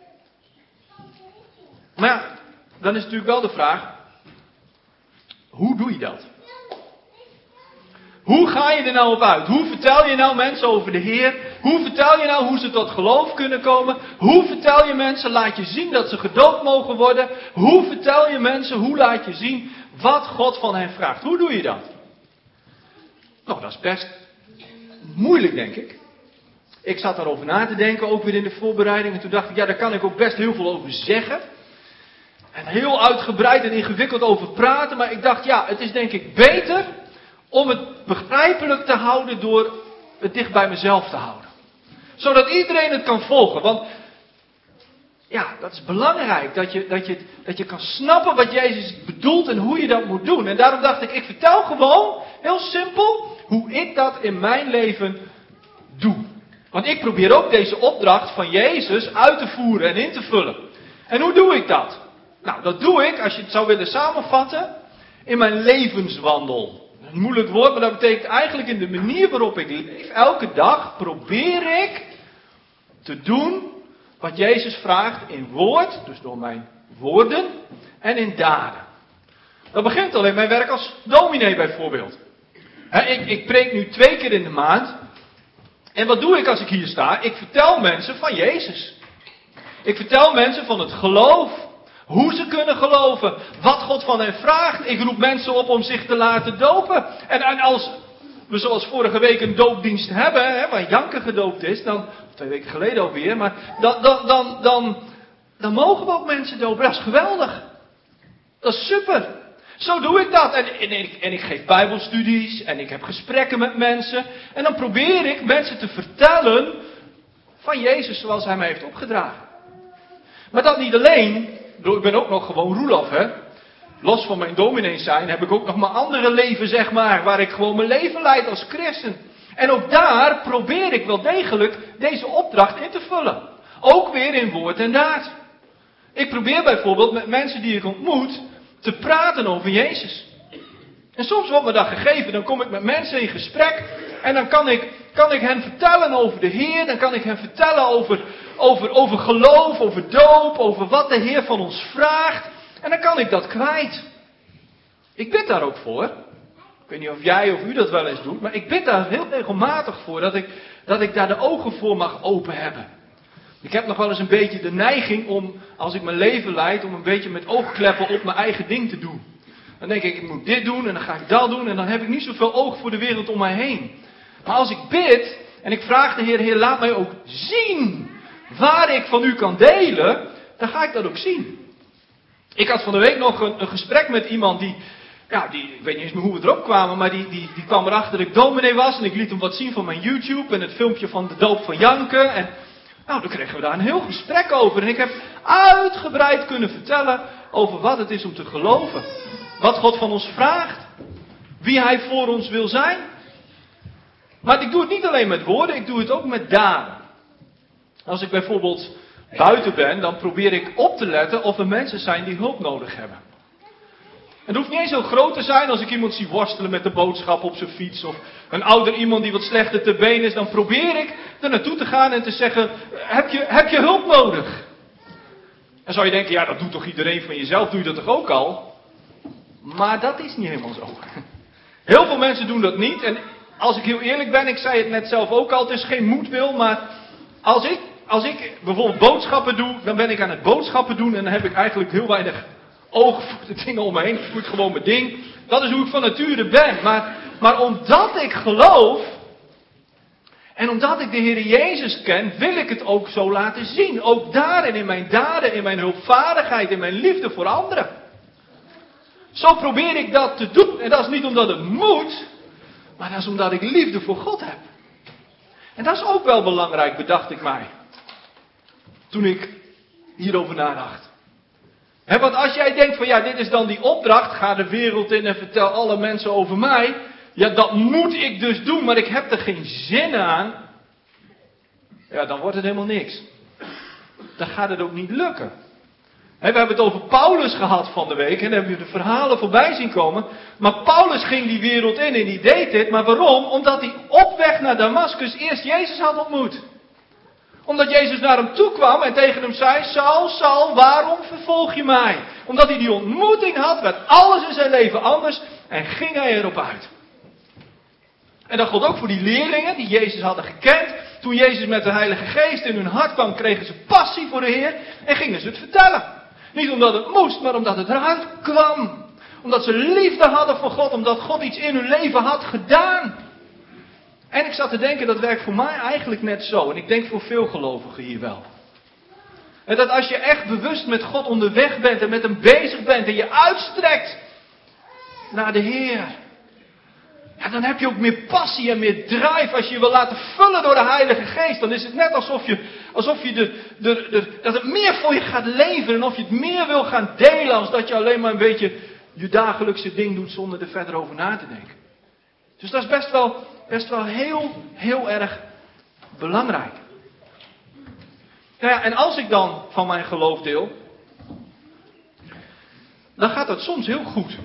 Maar ja, dan is natuurlijk wel de vraag. Hoe doe je dat? Hoe ga je er nou op uit? Hoe vertel je nou mensen over de Heer? Hoe vertel je nou hoe ze tot geloof kunnen komen? Hoe vertel je mensen, laat je zien dat ze gedoopt mogen worden? Hoe vertel je mensen, hoe laat je zien wat God van hen vraagt? Hoe doe je dat? Nou, dat is best moeilijk, denk ik. Ik zat daarover na te denken, ook weer in de voorbereiding. En toen dacht ik, ja, daar kan ik ook best heel veel over zeggen. En heel uitgebreid en ingewikkeld over praten. Maar ik dacht, ja, het is denk ik beter om het begrijpelijk te houden door het dicht bij mezelf te houden. Zodat iedereen het kan volgen. Want ja, dat is belangrijk. Dat je kan snappen wat Jezus bedoelt en hoe je dat moet doen. En daarom dacht ik vertel gewoon, heel simpel, hoe ik dat in mijn leven doe. Want ik probeer ook deze opdracht van Jezus uit te voeren en in te vullen. En hoe doe ik dat? Nou, dat doe ik, als je het zou willen samenvatten, in mijn levenswandel. Een moeilijk woord, maar dat betekent eigenlijk in de manier waarop ik leef. Elke dag probeer ik te doen wat Jezus vraagt in woord, dus door mijn woorden, en in daden. Dat begint al in mijn werk als dominee bijvoorbeeld. Ik preek nu 2 keer in de maand. En wat doe ik als ik hier sta? Ik vertel mensen van Jezus. Ik vertel mensen van het geloof. Hoe ze kunnen geloven. Wat God van hen vraagt. Ik roep mensen op om zich te laten dopen. En als we zoals vorige week een doopdienst hebben. Waar Janke gedoopt is. 2 weken geleden alweer. Maar dan mogen we ook mensen dopen. Dat is geweldig. Dat is super. Zo doe ik dat. En ik geef bijbelstudies. En ik heb gesprekken met mensen. En dan probeer ik mensen te vertellen van Jezus zoals hij mij heeft opgedragen. Maar dat niet alleen. Ik ben ook nog gewoon Roelof, hè. Los van mijn dominee zijn heb ik ook nog mijn andere leven, zeg maar. Waar ik gewoon mijn leven leid als christen. En ook daar probeer ik wel degelijk deze opdracht in te vullen. Ook weer in woord en daad. Ik probeer bijvoorbeeld met mensen die ik ontmoet te praten over Jezus. En soms wordt me dat gegeven, dan kom ik met mensen in gesprek en dan kan ik hen vertellen over de Heer, dan kan ik hen vertellen over geloof, over doop, over wat de Heer van ons vraagt. En dan kan ik dat kwijt. Ik bid daar ook voor. Ik weet niet of jij of u dat wel eens doet, maar ik bid daar heel regelmatig voor dat ik daar de ogen voor mag open hebben. Ik heb nog wel eens een beetje de neiging om, als ik mijn leven leid, om een beetje met oogkleppen op mijn eigen ding te doen. Dan denk ik moet dit doen en dan ga ik dat doen en dan heb ik niet zoveel oog voor de wereld om mij heen. Maar als ik bid en ik vraag de Heer, Heer, laat mij ook zien waar ik van u kan delen, dan ga ik dat ook zien. Ik had van de week nog een gesprek met iemand die, ik weet niet eens meer hoe we erop kwamen, maar die kwam erachter dat ik dominee was en ik liet hem wat zien van mijn YouTube en het filmpje van de doop van Janke. En dan kregen we daar een heel gesprek over en ik heb uitgebreid kunnen vertellen over wat het is om te geloven. Wat God van ons vraagt. Wie Hij voor ons wil zijn. Maar ik doe het niet alleen met woorden, ik doe het ook met daden. Als ik bijvoorbeeld buiten ben, dan probeer ik op te letten of er mensen zijn die hulp nodig hebben. Het hoeft niet eens zo groot te zijn als ik iemand zie worstelen met de boodschap op zijn fiets. Of een ouder iemand die wat slechter te been is. Dan probeer ik er naartoe te gaan en te zeggen, heb je hulp nodig? Dan zou je denken, ja dat doet toch iedereen van jezelf, doe je dat toch ook al? Maar dat is niet helemaal zo. Heel veel mensen doen dat niet. En als ik heel eerlijk ben, ik zei het net zelf ook al, het is geen moedwil. Maar als ik bijvoorbeeld boodschappen doe, dan ben ik aan het boodschappen doen. En dan heb ik eigenlijk heel weinig oog voor de dingen om me heen. Ik doe gewoon mijn ding. Dat is hoe ik van nature ben. Maar omdat ik geloof, en omdat ik de Heer Jezus ken, wil ik het ook zo laten zien. Ook daarin, in mijn daden, in mijn hulpvaardigheid, in mijn liefde voor anderen. Zo probeer ik dat te doen. En dat is niet omdat het moet, maar dat is omdat ik liefde voor God heb. En dat is ook wel belangrijk, bedacht ik mij. Toen ik hierover nadacht. Want als jij denkt van dit is dan die opdracht, ga de wereld in en vertel alle mensen over mij. Ja, dat moet ik dus doen, maar ik heb er geen zin aan. Ja, dan wordt het helemaal niks. Dan gaat het ook niet lukken. We hebben het over Paulus gehad van de week en dan hebben we de verhalen voorbij zien komen. Maar Paulus ging die wereld in en die deed dit. Maar waarom? Omdat hij op weg naar Damascus eerst Jezus had ontmoet. Omdat Jezus naar hem toe kwam en tegen hem zei, Saul, Saul, waarom vervolg je mij? Omdat hij die ontmoeting had, werd alles in zijn leven anders en ging hij erop uit. En dat gold ook voor die leerlingen die Jezus hadden gekend. Toen Jezus met de Heilige Geest in hun hart kwam, kregen ze passie voor de Heer en gingen ze het vertellen. Niet omdat het moest, maar omdat het eruit kwam. Omdat ze liefde hadden voor God, omdat God iets in hun leven had gedaan. En ik zat te denken, dat werkt voor mij eigenlijk net zo. En ik denk voor veel gelovigen hier wel. En dat als je echt bewust met God onderweg bent en met hem bezig bent en je uitstrekt naar de Heer. Ja, dan heb je ook meer passie en meer drive als je je wil laten vullen door de Heilige Geest. Dan is het net alsof je dat het meer voor je gaat leven en of je het meer wil gaan delen als dat je alleen maar een beetje je dagelijkse ding doet zonder er verder over na te denken. Dus dat is best wel heel erg belangrijk. Nou ja, en als ik dan van mijn geloof deel, dan gaat dat soms heel goed.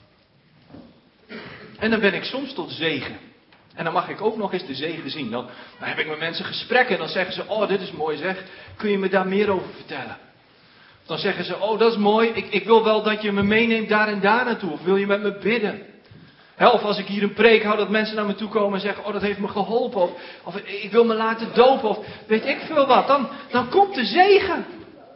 En dan ben ik soms tot zegen. En dan mag ik ook nog eens de zegen zien. Dan heb ik met mensen gesprekken en dan zeggen ze, oh dit is mooi zeg, kun je me daar meer over vertellen? Dan zeggen ze, oh dat is mooi, ik wil wel dat je me meeneemt daar en daar naartoe. Of wil je met me bidden? Of als ik hier een preek hou, dat mensen naar me toe komen en zeggen, oh dat heeft me geholpen. Of ik wil me laten dopen. Of weet ik veel wat. Dan komt de zegen.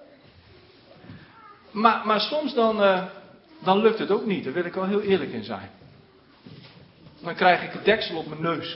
Maar soms dan lukt het ook niet. Daar wil ik wel heel eerlijk in zijn. Dan krijg ik een deksel op mijn neus.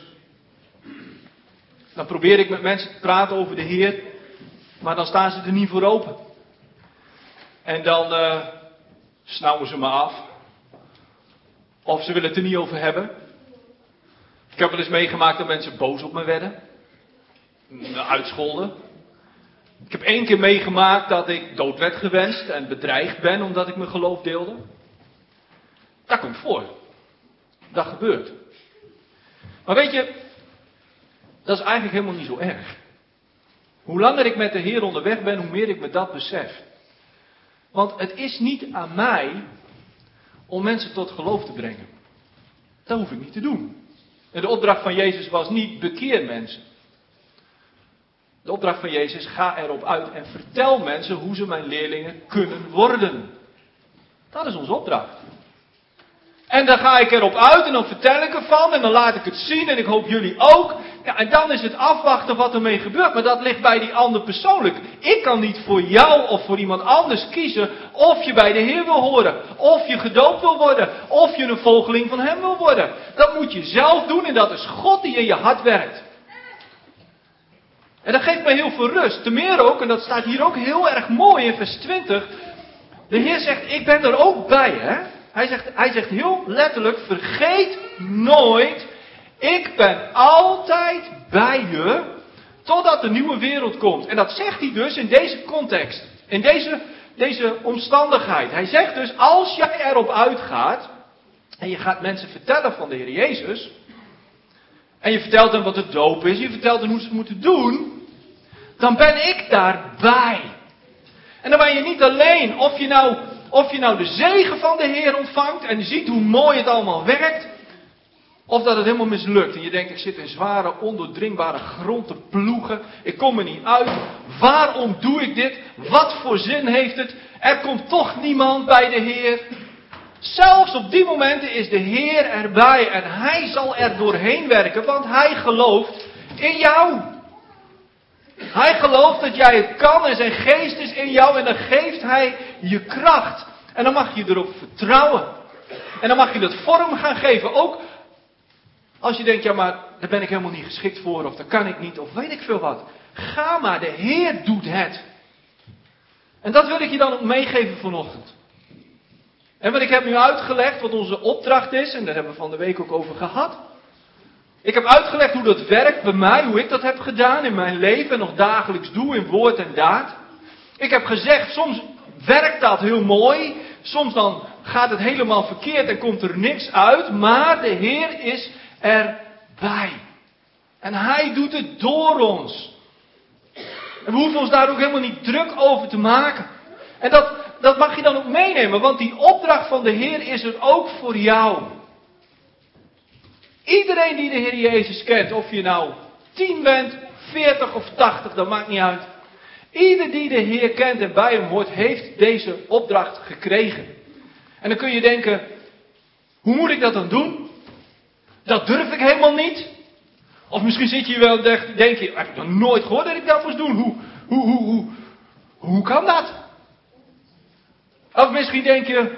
Dan probeer ik met mensen te praten over de Heer. Maar dan staan ze er niet voor open. En dan snauwen ze me af. Of ze willen het er niet over hebben. Ik heb wel eens meegemaakt dat mensen boos op me werden. Me uitscholden. Ik heb 1 keer meegemaakt dat ik dood werd gewenst en bedreigd ben omdat ik mijn geloof deelde. Dat komt voor. Dat gebeurt. Maar weet je, dat is eigenlijk helemaal niet zo erg. Hoe langer ik met de Heer onderweg ben, hoe meer ik me dat besef. Want het is niet aan mij om mensen tot geloof te brengen. Dat hoef ik niet te doen. En de opdracht van Jezus was niet bekeer mensen. De opdracht van Jezus, ga erop uit en vertel mensen hoe ze mijn leerlingen kunnen worden. Dat is onze opdracht. En dan ga ik erop uit en dan vertel ik ervan en dan laat ik het zien en ik hoop jullie ook. Ja, en dan is het afwachten wat ermee gebeurt. Maar dat ligt bij die ander persoonlijk. Ik kan niet voor jou of voor iemand anders kiezen of je bij de Heer wil horen. Of je gedoopt wil worden. Of je een volgeling van hem wil worden. Dat moet je zelf doen en dat is God die in je hart werkt. En dat geeft mij heel veel rust. Te meer ook, en dat staat hier ook heel erg mooi in vers 20. De Heer zegt, ik ben er ook bij, hè. Hij zegt heel letterlijk, vergeet nooit, ik ben altijd bij je, totdat de nieuwe wereld komt. En dat zegt hij dus in deze context, in deze omstandigheid. Hij zegt dus, als jij erop uitgaat, en je gaat mensen vertellen van de Heer Jezus, en je vertelt hem wat de doop is, je vertelt hem hoe ze het moeten doen, dan ben ik daarbij. En dan ben je niet alleen of je nou de zegen van de Heer ontvangt en ziet hoe mooi het allemaal werkt, of dat het helemaal mislukt. En je denkt, ik zit in zware, ondoordringbare grond te ploegen. Ik kom er niet uit. Waarom doe ik dit? Wat voor zin heeft het? Er komt toch niemand bij de Heer. Zelfs op die momenten is de Heer erbij en Hij zal er doorheen werken, want Hij gelooft in jou. Hij gelooft dat jij het kan en zijn geest is in jou en dan geeft hij je kracht. En dan mag je erop vertrouwen. En dan mag je dat vorm gaan geven. Ook als je denkt, ja maar daar ben ik helemaal niet geschikt voor of daar kan ik niet of weet ik veel wat. Ga maar, de Heer doet het. En dat wil ik je dan ook meegeven vanochtend. En wat ik heb nu uitgelegd wat onze opdracht is en daar hebben we van de week ook over gehad. Ik heb uitgelegd hoe dat werkt bij mij, hoe ik dat heb gedaan in mijn leven en nog dagelijks doe in woord en daad. Ik heb gezegd, soms werkt dat heel mooi, soms dan gaat het helemaal verkeerd en komt er niks uit, maar de Heer is erbij. En Hij doet het door ons. En we hoeven ons daar ook helemaal niet druk over te maken. En dat mag je dan ook meenemen, want die opdracht van de Heer is er ook voor jou. Iedereen die de Heer Jezus kent, of je nou 10 bent, 40 of 80, dat maakt niet uit. Ieder die de Heer kent en bij hem hoort, heeft deze opdracht gekregen. En dan kun je denken, hoe moet ik dat dan doen? Dat durf ik helemaal niet. Of misschien zit je wel en denk je, heb ik nog nooit gehoord dat ik dat moest doen. Hoe kan dat? Of misschien denk je,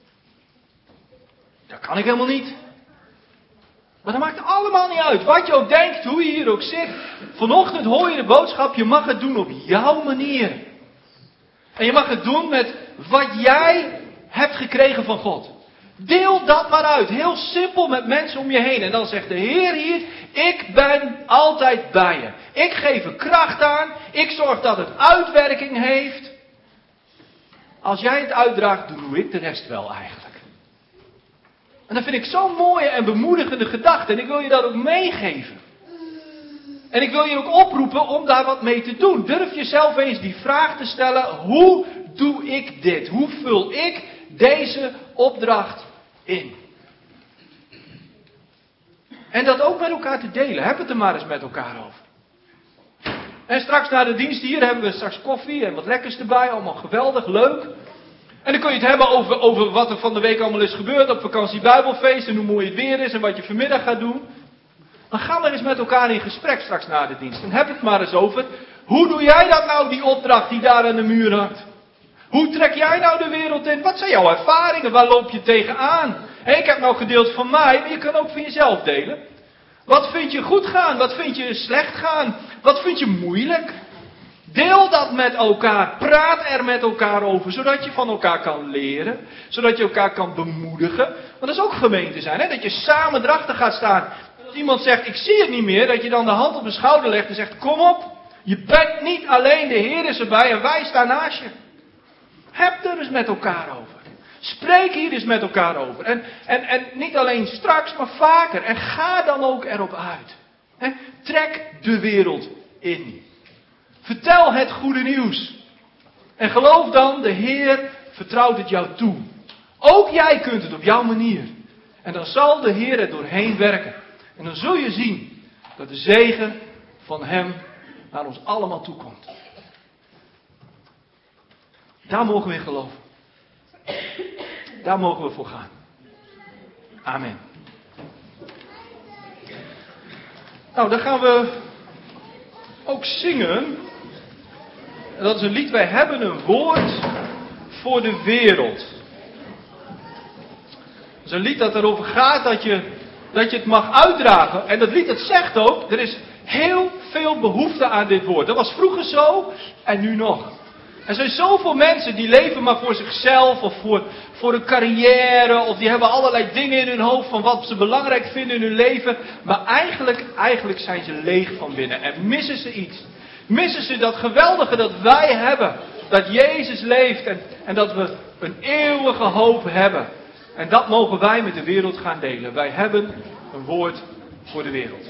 dat kan ik helemaal niet. Maar dat maakt allemaal niet uit. Wat je ook denkt, hoe je hier ook zit. Vanochtend hoor je de boodschap, je mag het doen op jouw manier. En je mag het doen met wat jij hebt gekregen van God. Deel dat maar uit. Heel simpel met mensen om je heen. En dan zegt de Heer hier, ik ben altijd bij je. Ik geef er kracht aan. Ik zorg dat het uitwerking heeft. Als jij het uitdraagt, doe ik de rest wel eigenlijk. En dat vind ik zo'n mooie en bemoedigende gedachte. En ik wil je dat ook meegeven. En ik wil je ook oproepen om daar wat mee te doen. Durf jezelf eens die vraag te stellen. Hoe doe ik dit? Hoe vul ik deze opdracht in? En dat ook met elkaar te delen. Heb het er maar eens met elkaar over. En straks na de dienst hier hebben we straks koffie en wat lekkers erbij. Allemaal geweldig, leuk. En dan kun je het hebben over wat er van de week allemaal is gebeurd op vakantie Bijbelfeest en hoe mooi het weer is en wat je vanmiddag gaat doen. Dan gaan we eens met elkaar in gesprek straks na de dienst. En heb het maar eens over, hoe doe jij dat nou, die opdracht die daar aan de muur hangt? Hoe trek jij nou de wereld in? Wat zijn jouw ervaringen? Waar loop je tegenaan? En ik heb nou gedeeld van mij, maar je kan ook van jezelf delen. Wat vind je goed gaan? Wat vind je slecht gaan? Wat vind je moeilijk? Deel dat met elkaar. Praat er met elkaar over. Zodat je van elkaar kan leren. Zodat je elkaar kan bemoedigen. Want dat is ook gemeente zijn. Hè? Dat je samen erachter gaat staan. Als iemand zegt, ik zie het niet meer. Dat je dan de hand op de schouder legt en zegt, kom op. Je bent niet alleen, de Heer is erbij en wij staan naast je. Heb er eens met elkaar over. Spreek hier eens met elkaar over. En niet alleen straks, maar vaker. En ga dan ook erop uit. Hè? Trek de wereld in. Vertel het goede nieuws. En geloof dan, de Heer vertrouwt het jou toe. Ook jij kunt het op jouw manier. En dan zal de Heer er doorheen werken. En dan zul je zien dat de zegen van Hem naar ons allemaal toe komt. Daar mogen we in geloven. Daar mogen we voor gaan. Amen. Nou, dan gaan we ook zingen. Dat is een lied, wij hebben een woord voor de wereld. Dat is een lied dat erover gaat dat je het mag uitdragen. En dat lied dat zegt ook, er is heel veel behoefte aan dit woord. Dat was vroeger zo en nu nog. Er zijn zoveel mensen die leven maar voor zichzelf of voor een carrière. Of die hebben allerlei dingen in hun hoofd van wat ze belangrijk vinden in hun leven. Maar eigenlijk zijn ze leeg van binnen en missen ze iets. Missen ze dat geweldige dat wij hebben. Dat Jezus leeft en dat we een eeuwige hoop hebben. En dat mogen wij met de wereld gaan delen. Wij hebben een woord voor de wereld.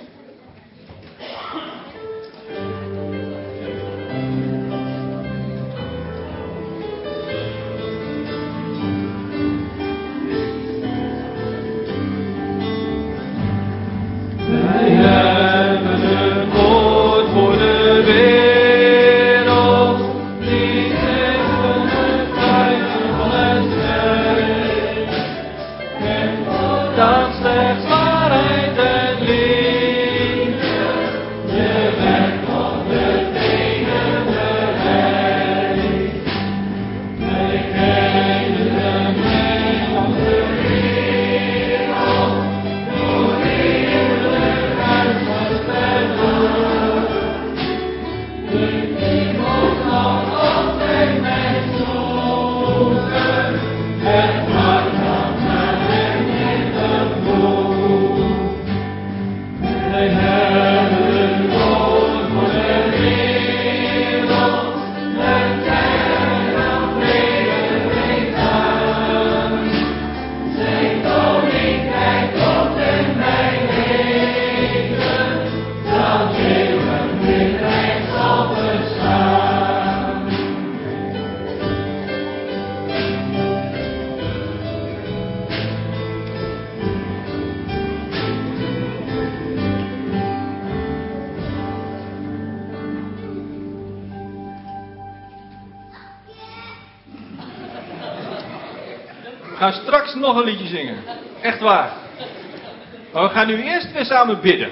Wij hebben een woord voor de wereld, die zegt van het fijne van het werk. En dan slechts waarheid en liefde, de weg van de enige weg. Wij kennen de weg van de wereld, door eerlijkheid was verloren. Niemand zal altijd mij zoeken, het hart van hem in de voet. Wij hebben een woord voor de wereld, een tijd van vrede brengt aan. Zijn koninkrijk komt en wij leven, dat eeuwigheid zal bestaan. We gaan straks nog een liedje zingen. Echt waar. Maar we gaan nu eerst weer samen bidden.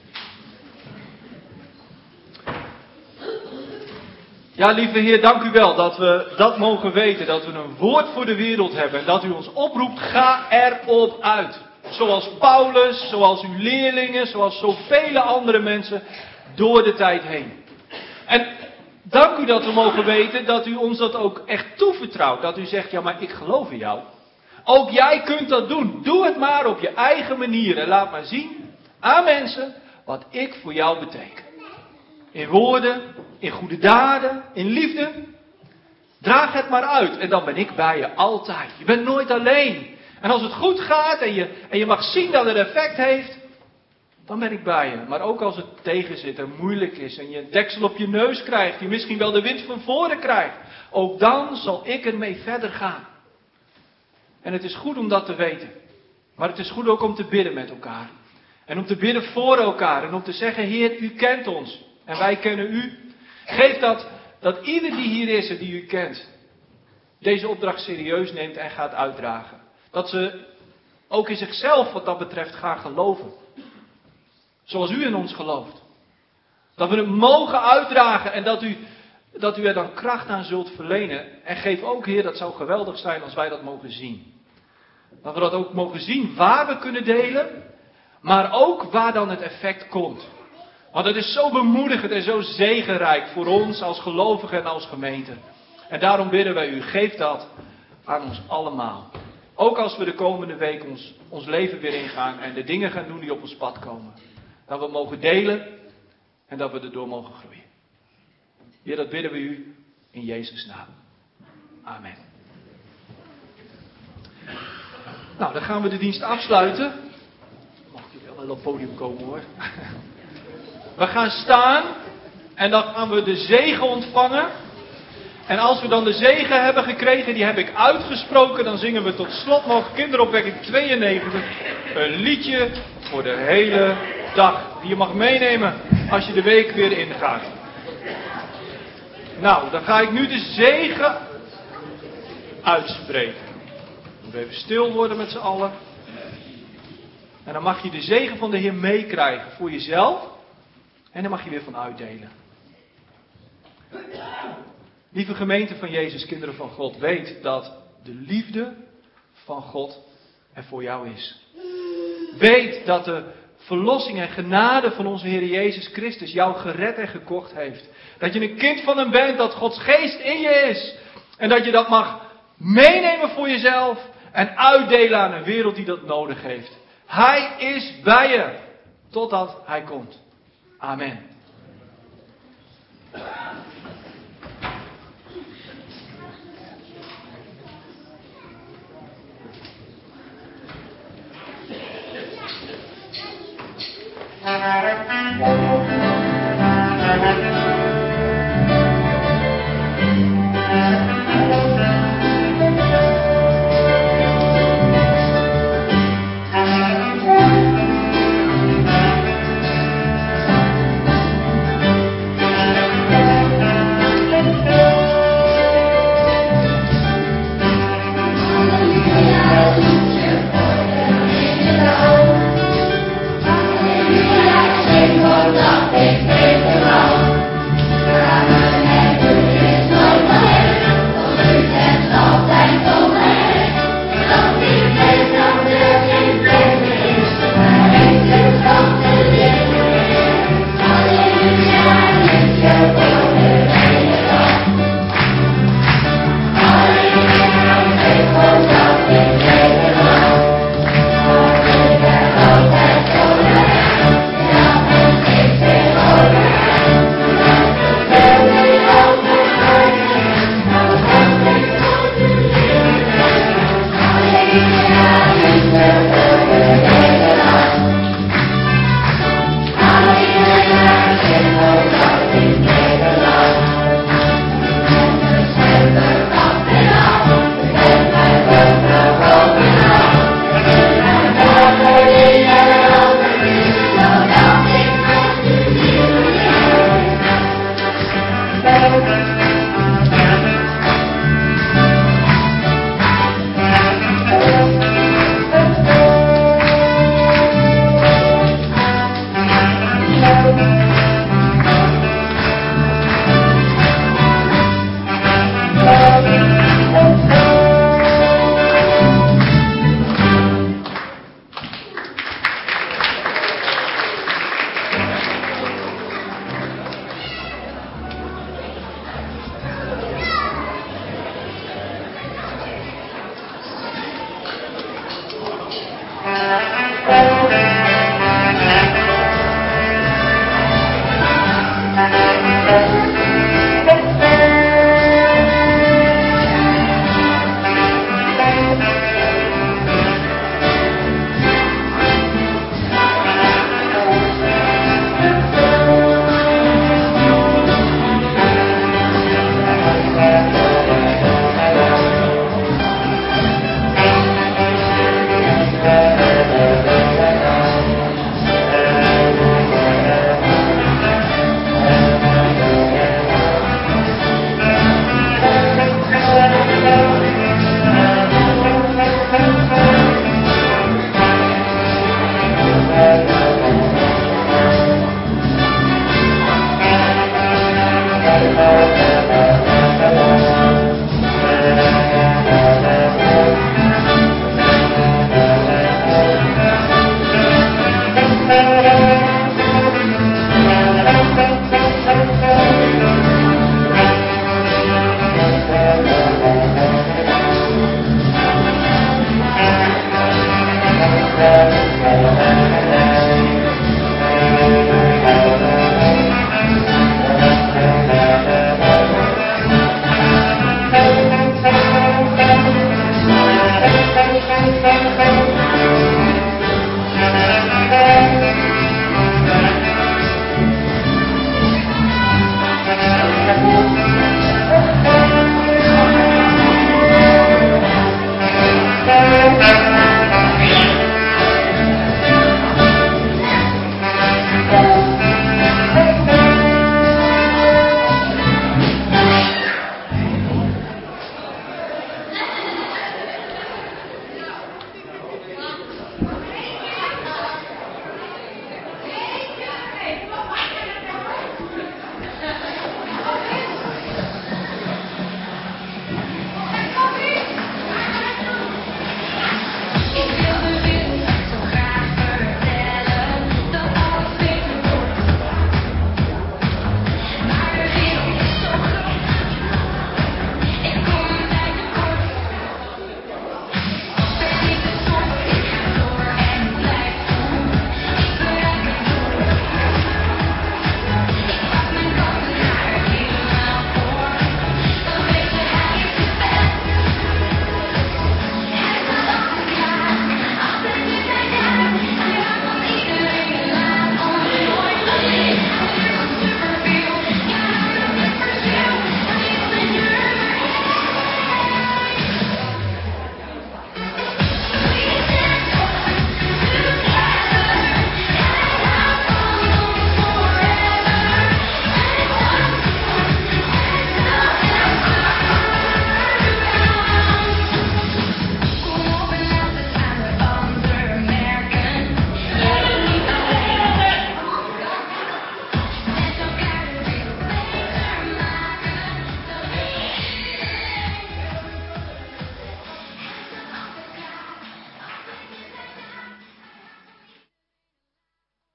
Ja, lieve Heer, dank u wel dat we dat mogen weten. Dat we een woord voor de wereld hebben. En dat u ons oproept, ga erop uit. Zoals Paulus, zoals uw leerlingen, zoals zoveel andere mensen door de tijd heen. En dank u dat we mogen weten dat u ons dat ook echt toevertrouwt. Dat u zegt, ja maar ik geloof in jou. Ook jij kunt dat doen. Doe het maar op je eigen manier. En laat maar zien aan mensen wat ik voor jou beteken. In woorden, in goede daden, in liefde. Draag het maar uit. En dan ben ik bij je altijd. Je bent nooit alleen. En als het goed gaat en je mag zien dat het effect heeft, dan ben ik bij je. Maar ook als het tegen zit en moeilijk is en je een deksel op je neus krijgt, die misschien wel de wind van voren krijgt, ook dan zal ik ermee verder gaan. En het is goed om dat te weten. Maar het is goed ook om te bidden met elkaar. En om te bidden voor elkaar. En om te zeggen, Heer, u kent ons. En wij kennen u. Geef dat ieder die hier is en die u kent, deze opdracht serieus neemt en gaat uitdragen. Dat ze ook in zichzelf wat dat betreft gaan geloven. Zoals u in ons gelooft. Dat we het mogen uitdragen en dat u er dan kracht aan zult verlenen. En geef ook, Heer, dat zou geweldig zijn als wij dat mogen zien. Dat we dat ook mogen zien waar we kunnen delen, maar ook waar dan het effect komt. Want het is zo bemoedigend en zo zegenrijk voor ons als gelovigen en als gemeente. En daarom bidden wij u, geef dat aan ons allemaal. Ook als we de komende week ons leven weer ingaan en de dingen gaan doen die op ons pad komen. Dat we mogen delen en dat we erdoor mogen groeien. Heer, dat bidden we u in Jezus' naam. Amen. Nou, dan gaan we de dienst afsluiten. Mag je wel op het podium komen hoor. We gaan staan en dan gaan we de zegen ontvangen. En als we dan de zegen hebben gekregen, die heb ik uitgesproken, dan zingen we tot slot nog kinderopwekking 92. Een liedje voor de hele dag. Die je mag meenemen als je de week weer ingaat. Nou, dan ga ik nu de zegen uitspreken. We even stil worden met z'n allen. En dan mag je de zegen van de Heer meekrijgen voor jezelf. En daar mag je weer van uitdelen. Lieve gemeente van Jezus, kinderen van God, weet dat de liefde van God er voor jou is. Weet dat de verlossing en genade van onze Heer Jezus Christus jou gered en gekocht heeft. Dat je een kind van hem bent, dat Gods geest in je is. En dat je dat mag meenemen voor jezelf en uitdelen aan een wereld die dat nodig heeft. Hij is bij je, totdat hij komt. Amen.